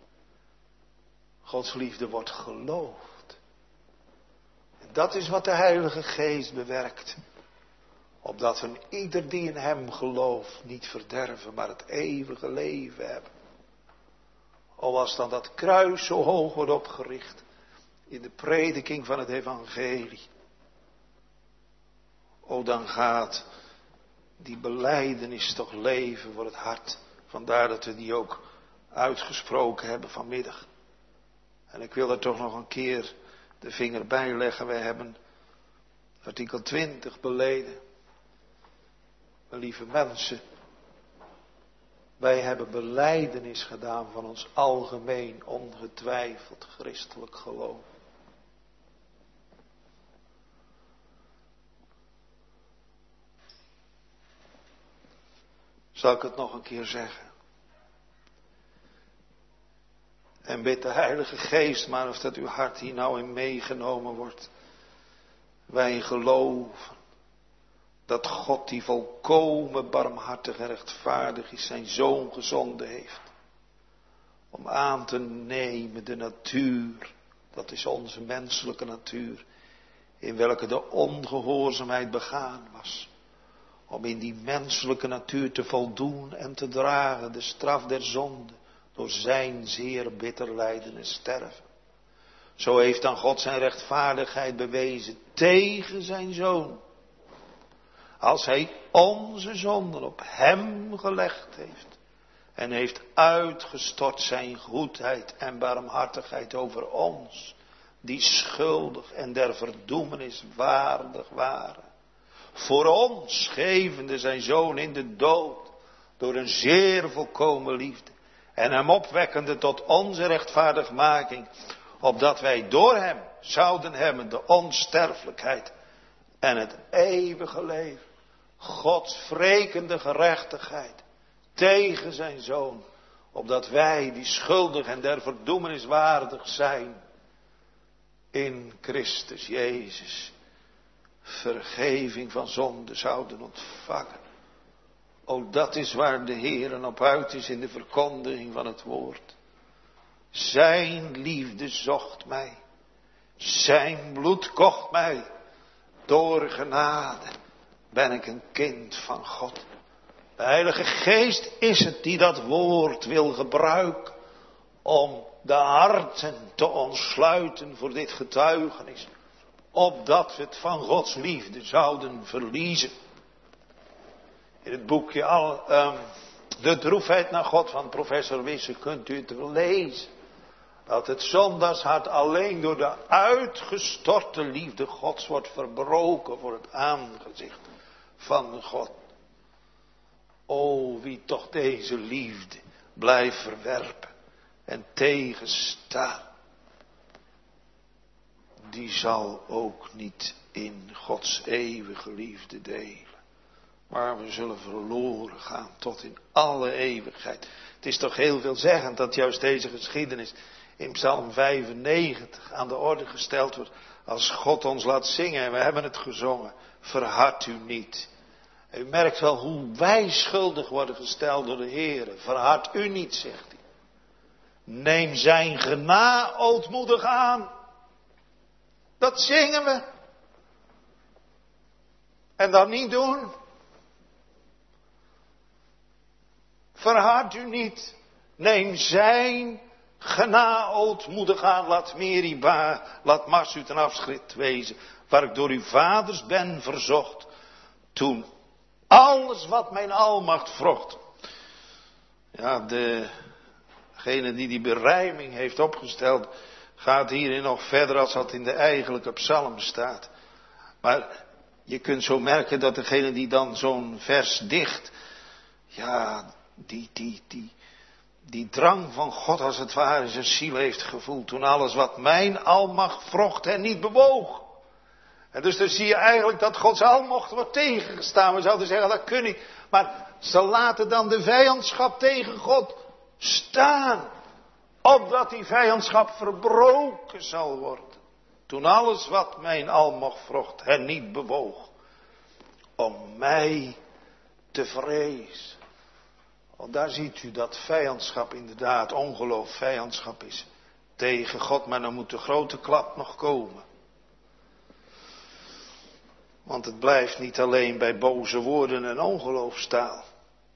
Gods liefde wordt geloofd. En dat is wat de Heilige Geest bewerkt. Opdat een ieder die in hem gelooft niet verderven, maar het eeuwige leven hebben. O, als dan dat kruis zo hoog wordt opgericht in de prediking van het evangelie. O, dan gaat die belijdenis toch leven voor het hart. Vandaar dat we die ook uitgesproken hebben vanmiddag. En ik wil er toch nog een keer de vinger bij leggen. Wij hebben artikel twintig beleden. Lieve mensen, wij hebben belijdenis gedaan van ons algemeen ongetwijfeld christelijk geloof. Zal ik het nog een keer zeggen? En bid de Heilige Geest maar of dat uw hart hier nou in meegenomen wordt. Wij geloven dat God die volkomen barmhartig en rechtvaardig is zijn zoon gezonden heeft. Om aan te nemen de natuur, dat is onze menselijke natuur, in welke de ongehoorzaamheid begaan was. Om in die menselijke natuur te voldoen en te dragen de straf der zonde door zijn zeer bitter lijden en sterven. Zo heeft dan God zijn rechtvaardigheid bewezen tegen zijn zoon. Als hij onze zonden op hem gelegd heeft. En heeft uitgestort zijn goedheid en barmhartigheid over ons. Die schuldig en der verdoemenis waardig waren. Voor ons gevende zijn zoon in de dood. Door een zeer volkomen liefde. En hem opwekkende tot onze rechtvaardigmaking. Opdat wij door hem zouden hebben de onsterfelijkheid en het eeuwige leven. Gods wrekende gerechtigheid tegen zijn zoon. Opdat wij die schuldig en der verdoemenis waardig zijn. In Christus Jezus vergeving van zonde zouden ontvangen. O, dat is waar de Heer op uit is in de verkondiging van het woord. Zijn liefde zocht mij. Zijn bloed kocht mij. Door genade ben ik een kind van God. De Heilige Geest is het die dat woord wil gebruiken. Om de harten te ontsluiten voor dit getuigenis. Opdat we het van Gods liefde zouden verliezen. In het boekje al, um, De droefheid naar God van professor Wisse kunt u het wel lezen. Dat het zondagshart alleen door de uitgestorte liefde Gods wordt verbroken voor het aangezicht van God. O, wie toch deze liefde blijft verwerpen en tegenstaan. Die zal ook niet in Gods eeuwige liefde delen. Maar we zullen verloren gaan tot in alle eeuwigheid. Het is toch heel veelzeggend dat juist deze geschiedenis in Psalm vijfennegentig aan de orde gesteld wordt. Als God ons laat zingen, en we hebben het gezongen, verhard u niet. U merkt wel hoe wij schuldig worden gesteld door de Heer. Verhard u niet, zegt hij. Neem zijn genade ootmoedig aan. Dat zingen we. En dan niet doen. verhard u niet. Neem zijn genade ootmoedig aan. Laat Meriba, laat Mars u ten afschrift wezen. Waar ik door uw vaders ben verzocht. Toen alles wat mijn almacht vrocht. Ja, degene die die berijming heeft opgesteld, gaat hierin nog verder als dat in de eigenlijke psalm staat. Maar je kunt zo merken dat degene die dan zo'n vers dicht, ja, die, die, die, die drang van God als het ware in zijn ziel heeft gevoeld. Toen alles wat mijn almacht vrocht en niet bewoog. En dus dan zie je eigenlijk dat Gods almacht wordt tegengestaan. We zouden zeggen, dat kun niet. Maar ze laten dan de vijandschap tegen God staan. Opdat die vijandschap verbroken zal worden. Toen alles wat mijn almacht vrocht hen niet bewoog. Om mij te vrezen. Want daar ziet u dat vijandschap inderdaad, ongeloof vijandschap is tegen God. Maar dan moet de grote klap nog komen. Want het blijft niet alleen bij boze woorden en ongeloofstaal.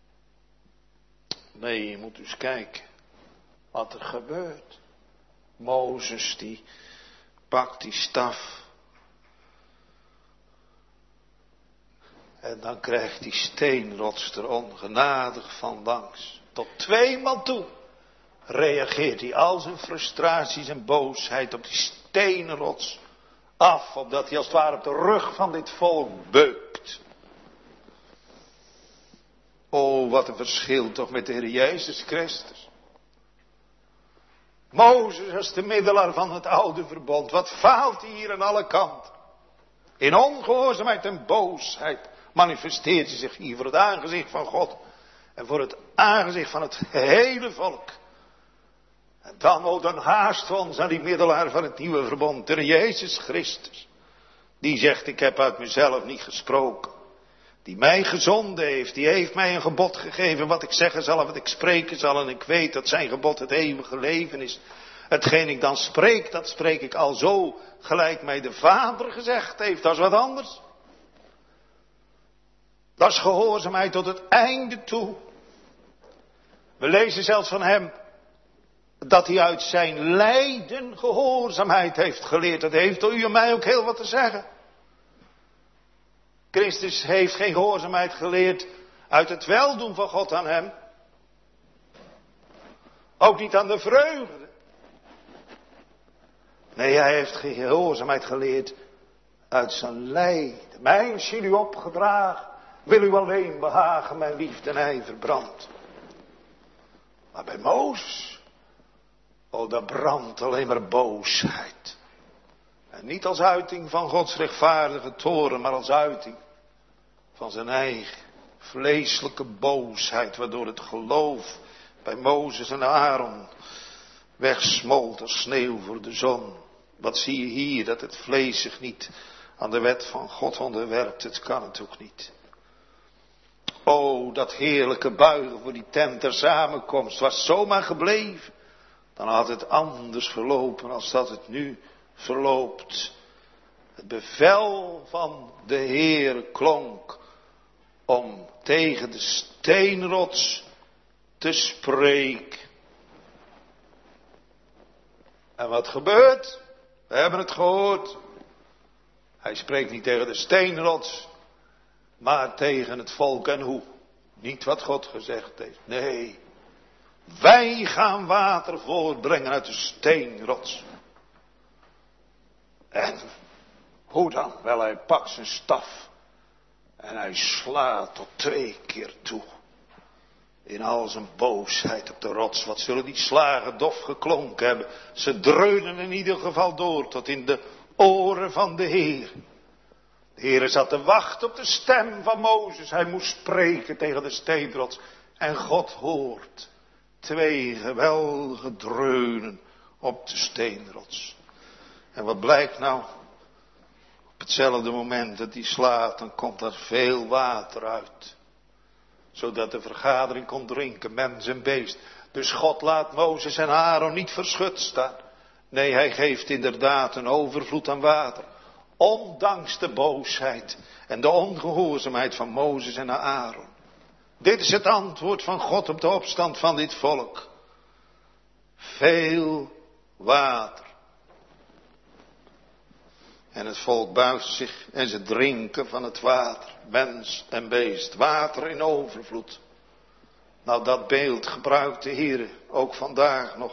Nee, je moet eens kijken wat er gebeurt. Mozes die pakt die staf. En dan krijgt die steenrots er ongenadig van langs. Tot tweemaal toe reageert hij al zijn frustraties en boosheid op die steenrots af. Opdat hij als het ware op de rug van dit volk beukt. Oh, wat een verschil toch met de Heer Jezus Christus. Mozes als de middelaar van het oude verbond. Wat faalt hij hier aan alle kanten? In ongehoorzaamheid en boosheid manifesteert hij zich hier voor het aangezicht van God. En voor het aangezicht van het hele volk. En dan, oh, dan haast ons aan die middelaar van het nieuwe verbond. De Heer Jezus Christus. Die zegt, ik heb uit mezelf niet gesproken. Die mij gezonden heeft. Die heeft mij een gebod gegeven. Wat ik zeggen zal en wat ik spreken zal. En ik weet dat zijn gebod het eeuwige leven is. Hetgeen ik dan spreek, dat spreek ik al zo gelijk mij de Vader gezegd heeft. Dat is wat anders. Dat is gehoorzaamheid tot het einde toe. We lezen zelfs van hem dat hij uit zijn lijden gehoorzaamheid heeft geleerd. Dat heeft door u en mij ook heel wat te zeggen. Christus heeft geen gehoorzaamheid geleerd uit het weldoen van God aan hem. Ook niet aan de vreugde. Nee, hij heeft geen gehoorzaamheid geleerd uit zijn lijden. Mijn is jullie opgedragen. Wil u alleen behagen, mijn liefde en ijver brandt. Maar bij Mozes, oh, daar brandt alleen maar boosheid. En niet als uiting van Gods rechtvaardige toorn, maar als uiting van zijn eigen vleeselijke boosheid. Waardoor het geloof bij Mozes en Aaron wegsmolt als sneeuw voor de zon. Wat zie je hier, dat het vlees zich niet aan de wet van God onderwerpt. Het kan het ook niet. O, dat heerlijke buigen voor die tent der samenkomst was zomaar gebleven. Dan had het anders verlopen als dat het nu verloopt. Het bevel van de Heer klonk om tegen de steenrots te spreken. En wat gebeurt? We hebben het gehoord. Hij spreekt niet tegen de steenrots, maar tegen het volk. En hoe? Niet wat God gezegd heeft. Nee. Wij gaan water voortbrengen uit de steenrots. En hoe dan? Wel, hij pakt zijn staf. En hij slaat tot twee keer toe. In al zijn boosheid op de rots. Wat zullen die slagen dof geklonken hebben. Ze dreunen in ieder geval door tot in de oren van de Heer. De Heer zat te wachten op de stem van Mozes. Hij moest spreken tegen de steenrots. En God hoort twee geweldige dreunen op de steenrots. En wat blijkt nou? Op hetzelfde moment dat hij slaat, dan komt er veel water uit. Zodat de vergadering kon drinken, mens en beest. Dus God laat Mozes en Aaron niet verschut staan. Nee, hij geeft inderdaad een overvloed aan water. Ondanks de boosheid en de ongehoorzaamheid van Mozes en Aaron. Dit is het antwoord van God op de opstand van dit volk. Veel water. En het volk buigt zich en ze drinken van het water. Mens en beest. Water in overvloed. Nou, dat beeld gebruikt de Heer ook vandaag nog.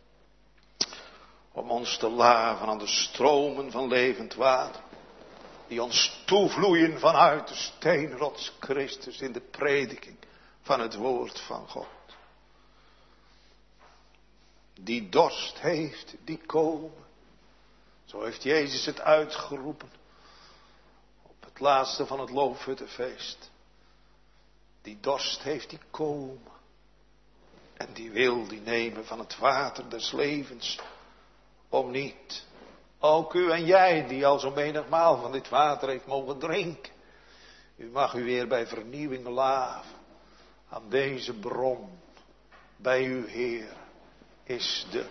Om ons te laven aan de stromen van levend water. Die ons toevloeien vanuit de steenrots Christus in de prediking van het woord van God. Die dorst heeft, die komen. Zo heeft Jezus het uitgeroepen. Op het laatste van het Loofhuttenfeest. Die dorst heeft, die komen. En die wil, die nemen van het water des levens. Om niet. Ook u en jij, die al zo menigmaal van dit water heeft mogen drinken. U mag u weer bij vernieuwing laven. Aan deze bron. Bij uw Heer. Is de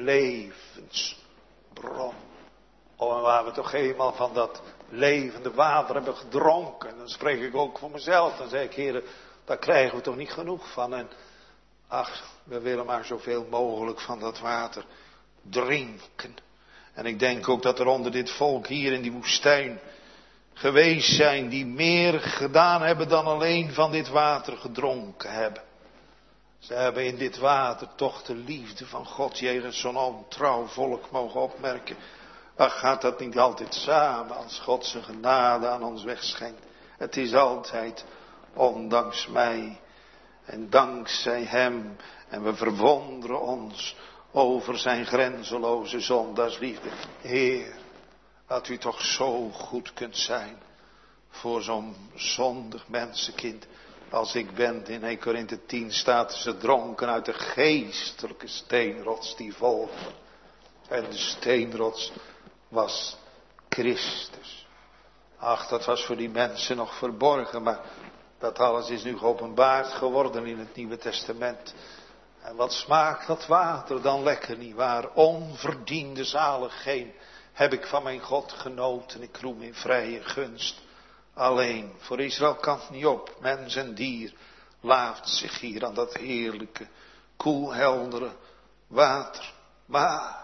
levensbron. Oh, en waar we toch eenmaal van dat levende water hebben gedronken. Dan spreek ik ook voor mezelf. Dan zeg ik, Heer, daar krijgen we toch niet genoeg van. En ach, we willen maar zoveel mogelijk van dat water drinken. En ik denk ook dat er onder dit volk hier in die woestijn geweest zijn die meer gedaan hebben dan alleen van dit water gedronken hebben. Ze hebben in dit water toch de liefde van God jegens zo'n ontrouw volk mogen opmerken. Ach, gaat dat niet altijd samen als God zijn genade aan ons wegschenkt. Het is altijd ondanks mij en dankzij hem. En we verwonderen ons over zijn grenzeloze zondaarsliefde. Heer, dat u toch zo goed kunt zijn voor zo'n zondig mensenkind als ik ben. In Eerste Korinthe tien staat, ze dronken uit de geestelijke steenrots die volgde. En de steenrots was Christus. Ach, dat was voor die mensen nog verborgen, maar dat alles is nu geopenbaard geworden in het Nieuwe Testament. En wat smaakt dat water dan lekker, nietwaar? Onverdiende zaligheid heb ik van mijn God genoten. Ik roem in vrije gunst. Alleen, voor Israël kan het niet op. Mens en dier laaft zich hier aan dat heerlijke, koelheldere water. Maar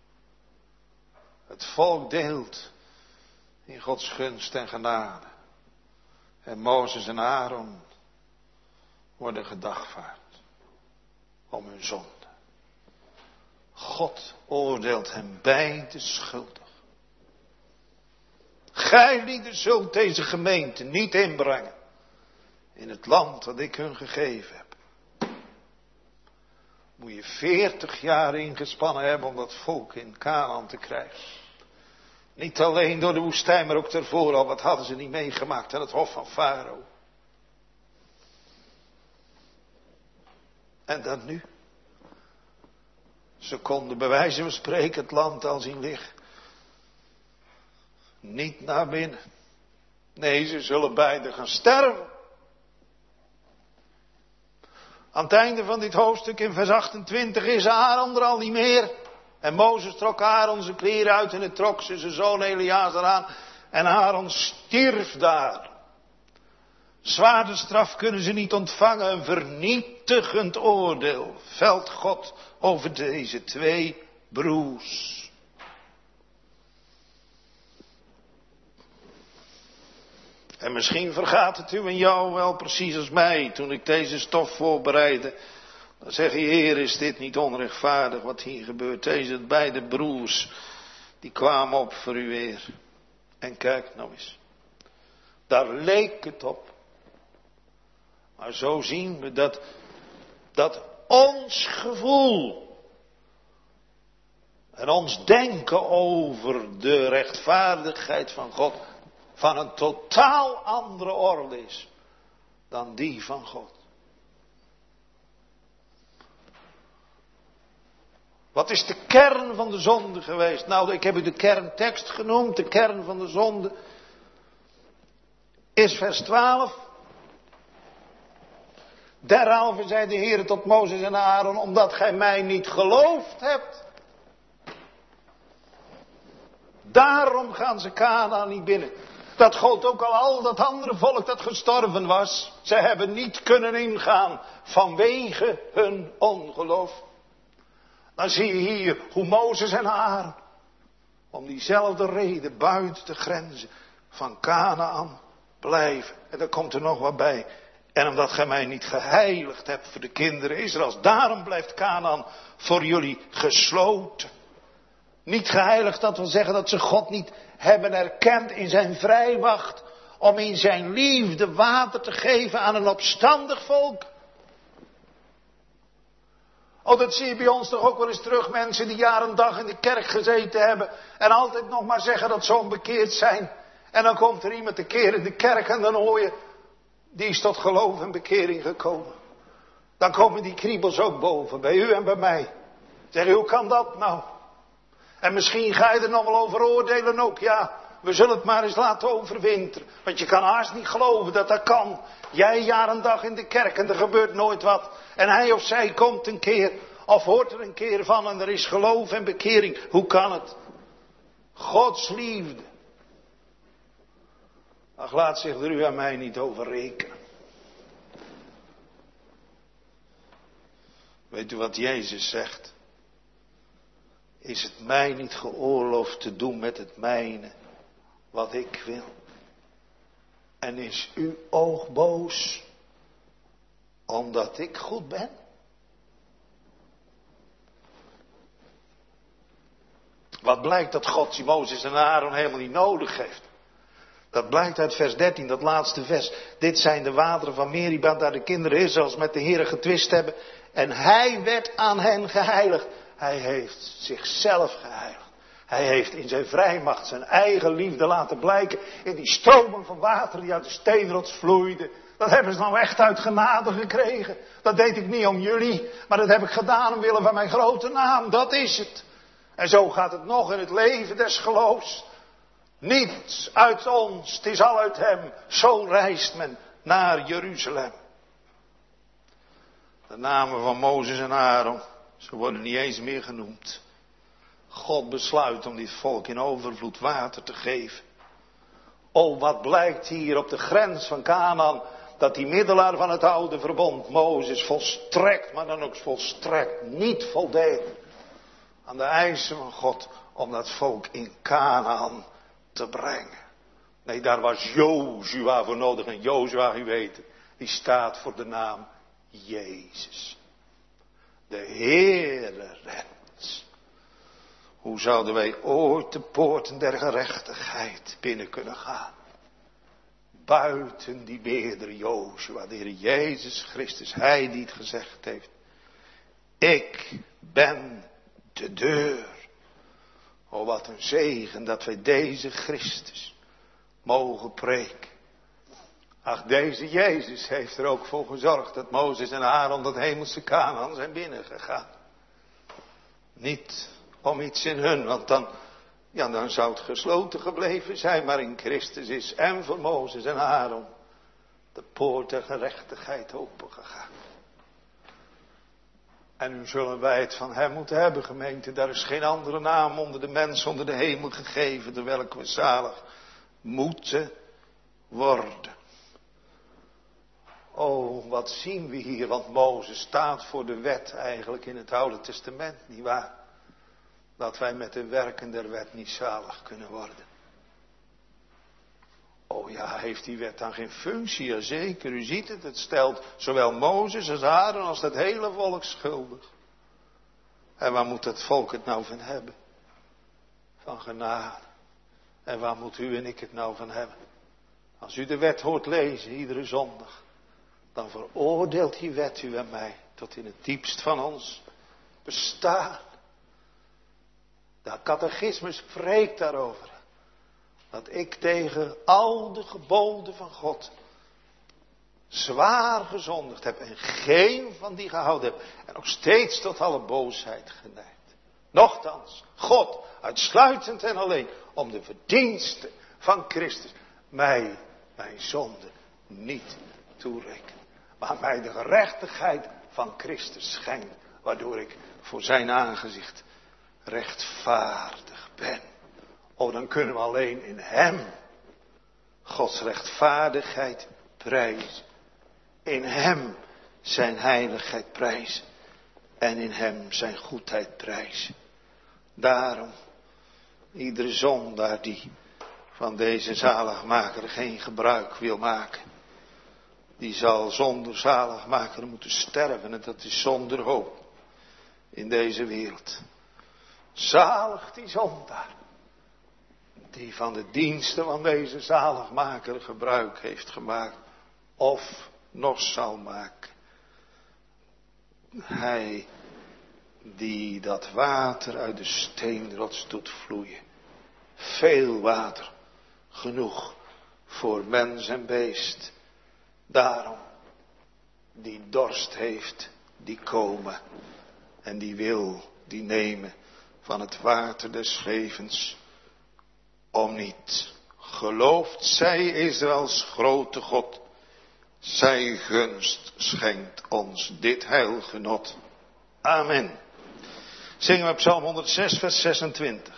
het volk deelt in Gods gunst en genade. En Mozes en Aaron worden gedagvaard om hun zonde. God oordeelt hen beide schuldig. Gij lieden zult deze gemeente niet inbrengen in het land dat ik hun gegeven heb. Moet je veertig jaar ingespannen hebben om dat volk in Kanaan te krijgen. Niet alleen door de woestijn, maar ook daarvoor al. Wat hadden ze niet meegemaakt aan het hof van Farao. En dan nu. Ze konden bij wijze van spreken het land al zien liggen. Niet naar binnen. Nee, ze zullen beiden gaan sterven. Aan het einde van dit hoofdstuk in vers achtentwintig is Aaron er al niet meer. En Mozes trok Aaron zijn kleren uit en het trok ze zijn zoon Eleazar aan. En Aaron stierf daar. Zwaarde straf kunnen ze niet ontvangen. Een vernietigend oordeel velt God over deze twee broers. En misschien vergaat het u en jou wel precies als mij toen ik deze stof voorbereidde. Dan zeg je, Heer, is dit niet onrechtvaardig wat hier gebeurt? Deze beide broers, die kwamen op voor u weer. En kijk nou eens. Daar leek het op. Maar zo zien we dat, dat ons gevoel en ons denken over de rechtvaardigheid van God van een totaal andere orde is dan die van God. Wat is de kern van de zonde geweest? Nou, ik heb u de kerntekst genoemd. De kern van de zonde is vers twaalf. Derhalve zei de Heer tot Mozes en Aaron, omdat gij mij niet geloofd hebt. Daarom gaan ze Kanaan niet binnen. Dat gold ook al al dat andere volk dat gestorven was. Ze hebben niet kunnen ingaan vanwege hun ongeloof. Dan zie je hier hoe Mozes en Aaron om diezelfde reden buiten de grenzen van Kanaan blijven. En dan komt er nog wat bij. En omdat gij mij niet geheiligd hebt voor de kinderen Israëls, daarom blijft Kanaan voor jullie gesloten. Niet geheiligd, dat wil zeggen dat ze God niet hebben erkend in zijn vrijwacht om in zijn liefde water te geven aan een opstandig volk. Oh, dat zie je bij ons toch ook wel eens terug. Mensen die jaar en dag in de kerk gezeten hebben. En altijd nog maar zeggen dat ze onbekeerd zijn. En dan komt er iemand een keer in de kerk en dan hoor je. Die is tot geloof en bekering gekomen. Dan komen die kriebels ook boven. Bij u en bij mij. Zeg je, hoe kan dat nou? En misschien ga je er nog wel over oordelen ook. Ja, we zullen het maar eens laten overwinteren. Want je kan haast niet geloven dat dat kan. Jij jaar en dag in de kerk en er gebeurt nooit wat. En hij of zij komt een keer. Of hoort er een keer van en er is geloof en bekering. Hoe kan het? Gods liefde. Ach, laat zich er u en mij niet over rekenen. Weet u wat Jezus zegt? Is het mij niet geoorloofd te doen met het mijne wat ik wil? En is uw oog boos omdat ik goed ben? Wat blijkt dat God Mozes en Aaron helemaal niet nodig heeft. Dat blijkt uit vers dertien, dat laatste vers. Dit zijn de wateren van Meriba, daar de kinderen Israëls met de Heere getwist hebben. En hij werd aan hen geheiligd. Hij heeft zichzelf geheiligd. Hij heeft in zijn vrijmacht zijn eigen liefde laten blijken. In die stromen van water die uit de steenrots vloeiden. Dat hebben ze nou echt uit genade gekregen. Dat deed ik niet om jullie. Maar dat heb ik gedaan omwille van mijn grote naam. Dat is het. En zo gaat het nog in het leven des geloofs. Niets uit ons, het is al uit hem. Zo reist men naar Jeruzalem. De namen van Mozes en Aaron, ze worden niet eens meer genoemd. God besluit om dit volk in overvloed water te geven. Oh, wat blijkt hier op de grens van Kanaan, dat die middelaar van het oude verbond, Mozes, volstrekt, maar dan ook volstrekt niet voldeed aan de eisen van God om dat volk in Kanaan te brengen. Nee, daar was Jozua voor nodig. En Jozua, u weet het, die staat voor de naam Jezus. De Heere redt. Hoe zouden wij ooit de poorten der gerechtigheid binnen kunnen gaan? Buiten die meerdere Jozua, de Heer Jezus Christus, hij die het gezegd heeft. Ik ben de deur. Oh, wat een zegen dat wij deze Christus mogen preken. Ach, deze Jezus heeft er ook voor gezorgd dat Mozes en Aaron dat hemelse Kanaan zijn binnengegaan. Niet om iets in hun, want dan, ja, dan zou het gesloten gebleven zijn. Maar in Christus is en voor Mozes en Aaron de poort der gerechtigheid opengegaan. En nu zullen wij het van hem moeten hebben, gemeente. Daar is geen andere naam onder de mens, onder de hemel gegeven, door welke we zalig moeten worden. Oh, wat zien we hier, want Mozes staat voor de wet eigenlijk in het Oude Testament, nietwaar? Dat wij met de werken der wet niet zalig kunnen worden. Oh ja, heeft die wet dan geen functie? Jazeker, u ziet het, het stelt zowel Mozes als Aaron als het hele volk schuldig. En waar moet het volk het nou van hebben? Van genade. En waar moet u en ik het nou van hebben? Als u de wet hoort lezen, iedere zondag, dan veroordeelt die wet u en mij tot in het diepst van ons bestaan. De catechisme spreekt daarover. Dat ik tegen al de geboden van God zwaar gezondigd heb en geen van die gehouden heb. En nog steeds tot alle boosheid geneigd. Nochtans, God, uitsluitend en alleen om de verdiensten van Christus, mij, mijn zonde, niet toerekenen. Maar mij de gerechtigheid van Christus schenkt, waardoor ik voor zijn aangezicht rechtvaardig ben. Oh, dan kunnen we alleen in hem Gods rechtvaardigheid prijzen. In hem zijn heiligheid prijzen. En in hem zijn goedheid prijzen. Daarom, iedere zondaar die van deze zaligmaker geen gebruik wil maken, die zal zonder zaligmaker moeten sterven. En dat is zonder hoop in deze wereld. Zalig die zondaar, die van de diensten van deze zaligmaker gebruik heeft gemaakt, of nog zal maken. Hij die dat water uit de steenrots doet vloeien. Veel water, genoeg voor mens en beest. Daarom, die dorst heeft, die komen. En die wil, die nemen van het water des levens. Om niet. Gelooft zij Israëls grote God. Zij gunst schenkt ons dit heilgenot. Amen. Zingen we Psalm honderdzes vers zesentwintig.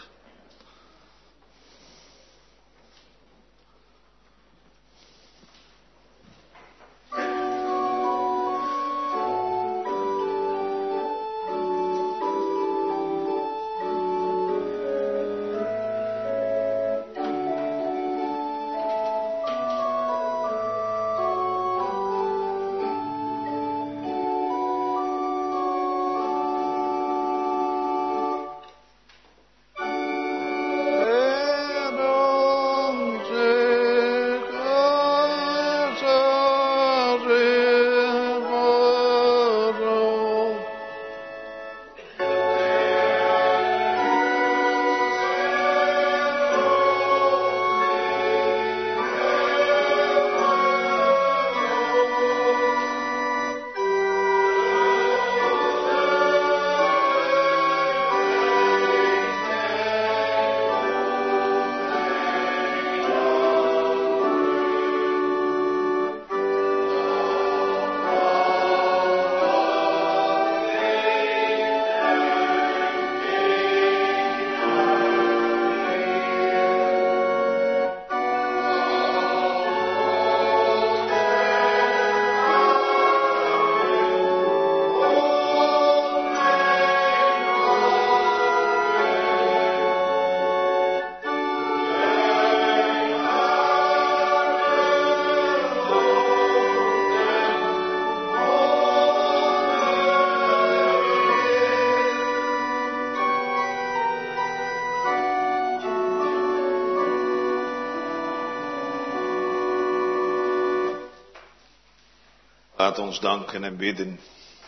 Laat ons danken en bidden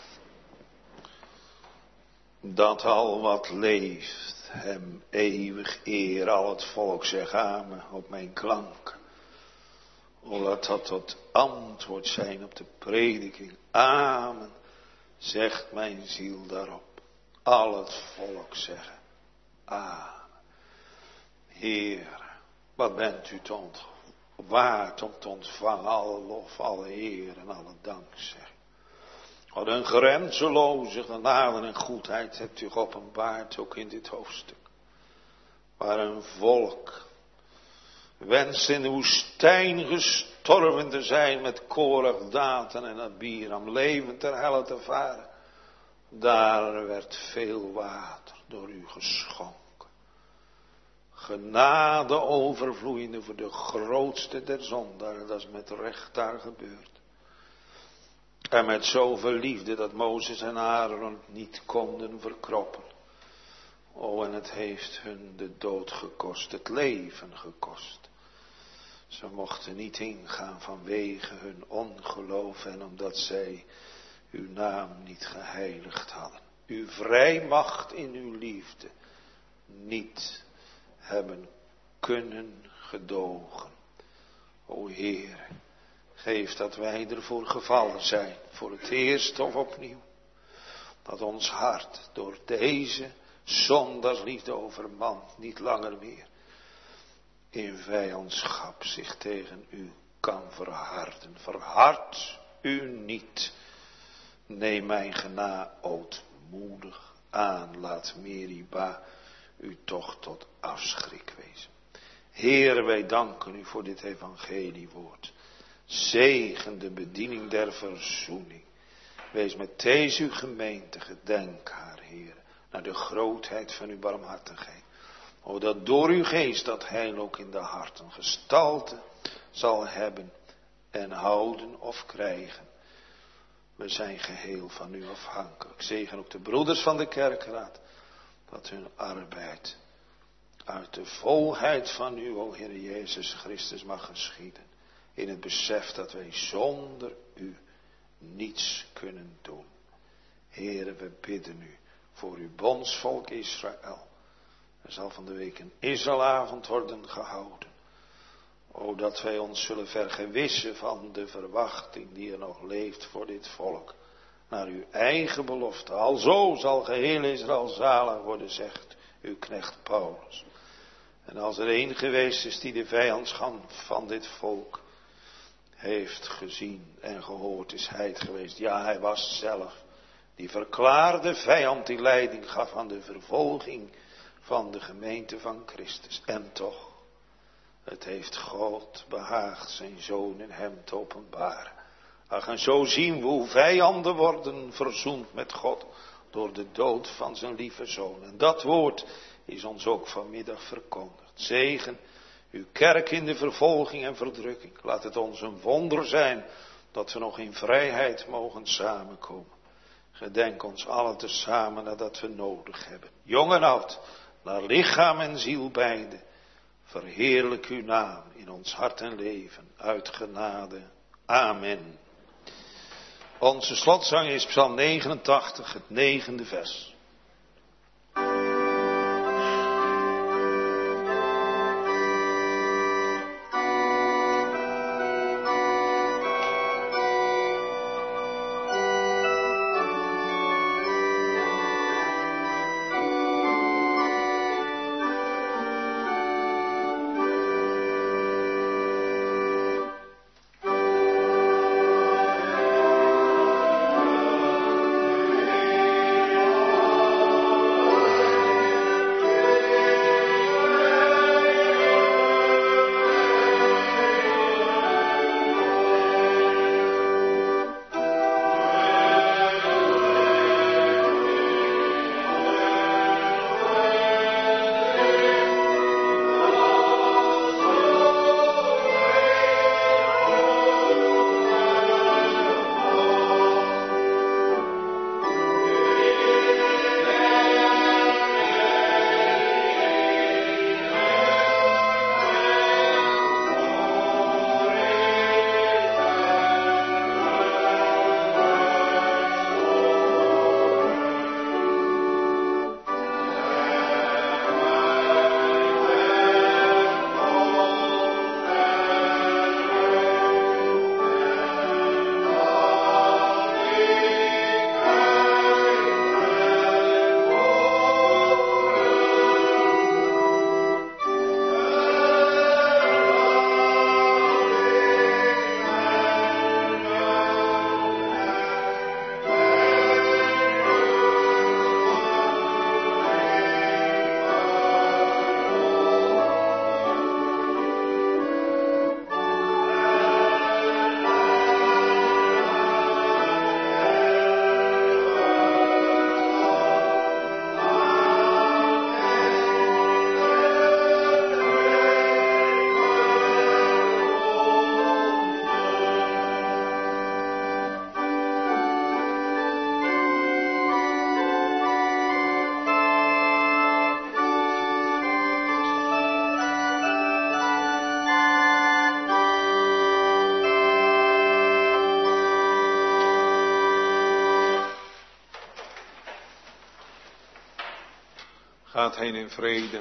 dat al wat leeft hem eeuwig eer. Al het volk zegt amen op mijn klank. O, laat dat tot antwoord zijn op de prediking. Amen, zegt mijn ziel daarop. Al het volk zeggen amen. Heer, wat bent u tot waard om te ontvangen alle lof, alle eer en alle dankzegging. Wat een grenzeloze genade en goedheid hebt u geopenbaard ook in dit hoofdstuk. Waar een volk wenst in de woestijn gestorven te zijn met Korach, Datan en Abiram, levend ter helle te varen. Daar werd veel water door u geschonken. Genade overvloeiende voor de grootste der zondaren, dat is met recht daar gebeurd. En met zoveel liefde dat Mozes en Aaron niet konden verkroppen. O, en het heeft hun de dood gekost, het leven gekost. Ze mochten niet ingaan vanwege hun ongeloof en omdat zij uw naam niet geheiligd hadden. Uw vrijmacht in uw liefde niet hebben kunnen gedogen. O Heer, geef dat wij ervoor gevallen zijn, voor het eerst of opnieuw. Dat ons hart door deze zondagsliefde overmand niet langer meer in vijandschap zich tegen u kan verharden. Verhard u niet. Neem mijn genade ootmoedig aan. Laat Meriba u toch tot afschrik wezen. Heere, wij danken u voor dit evangeliewoord. Zegen de bediening der verzoening. Wees met deze uw gemeente gedenk haar, Heer, naar de grootheid van uw barmhartigheid. O, dat door uw geest dat heil ook in de harten gestalte zal hebben en houden of krijgen. We zijn geheel van u afhankelijk. Zegen ook de broeders van de kerkraad, dat hun arbeid uit de volheid van u, o Heer Jezus Christus, mag geschieden. In het besef dat wij zonder u niets kunnen doen. Heere, we bidden u voor uw bondsvolk Israël. Er zal van de week een Israëlavond worden gehouden. O, dat wij ons zullen vergewissen van de verwachting die er nog leeft voor dit volk. Naar uw eigen belofte. Alzo zal geheel Israël zalig worden, zegt uw knecht Paulus. En als er één geweest is die de vijandschap van dit volk heeft gezien en gehoord, is hij het geweest. Ja, hij was zelf die verklaarde vijand die leiding gaf aan de vervolging van de gemeente van Christus. En toch, het heeft God behaagd zijn zoon in hem te openbaren. Ach, en zo zien we hoe vijanden worden verzoend met God door de dood van zijn lieve zoon. En dat woord is ons ook vanmiddag verkondigd. Zegen uw kerk in de vervolging en verdrukking. Laat het ons een wonder zijn dat we nog in vrijheid mogen samenkomen. Gedenk ons allen tezamen nadat we nodig hebben. Jong en oud, naar lichaam en ziel beide. Verheerlijk uw naam in ons hart en leven. Uit genade. Amen. Onze slotzang is Psalm negenentachtig, het negende vers. Gaat heen in vrede.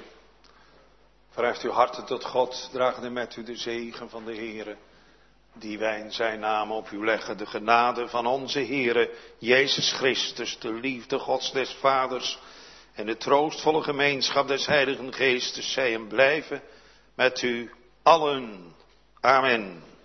Verheft uw harten tot God. Draagde met u de zegen van de Heere. Die wij in zijn naam op u leggen. De genade van onze Heere Jezus Christus. De liefde Gods des Vaders. En de troostvolle gemeenschap des Heiligen Geestes. Zij en blijven met u allen. Amen.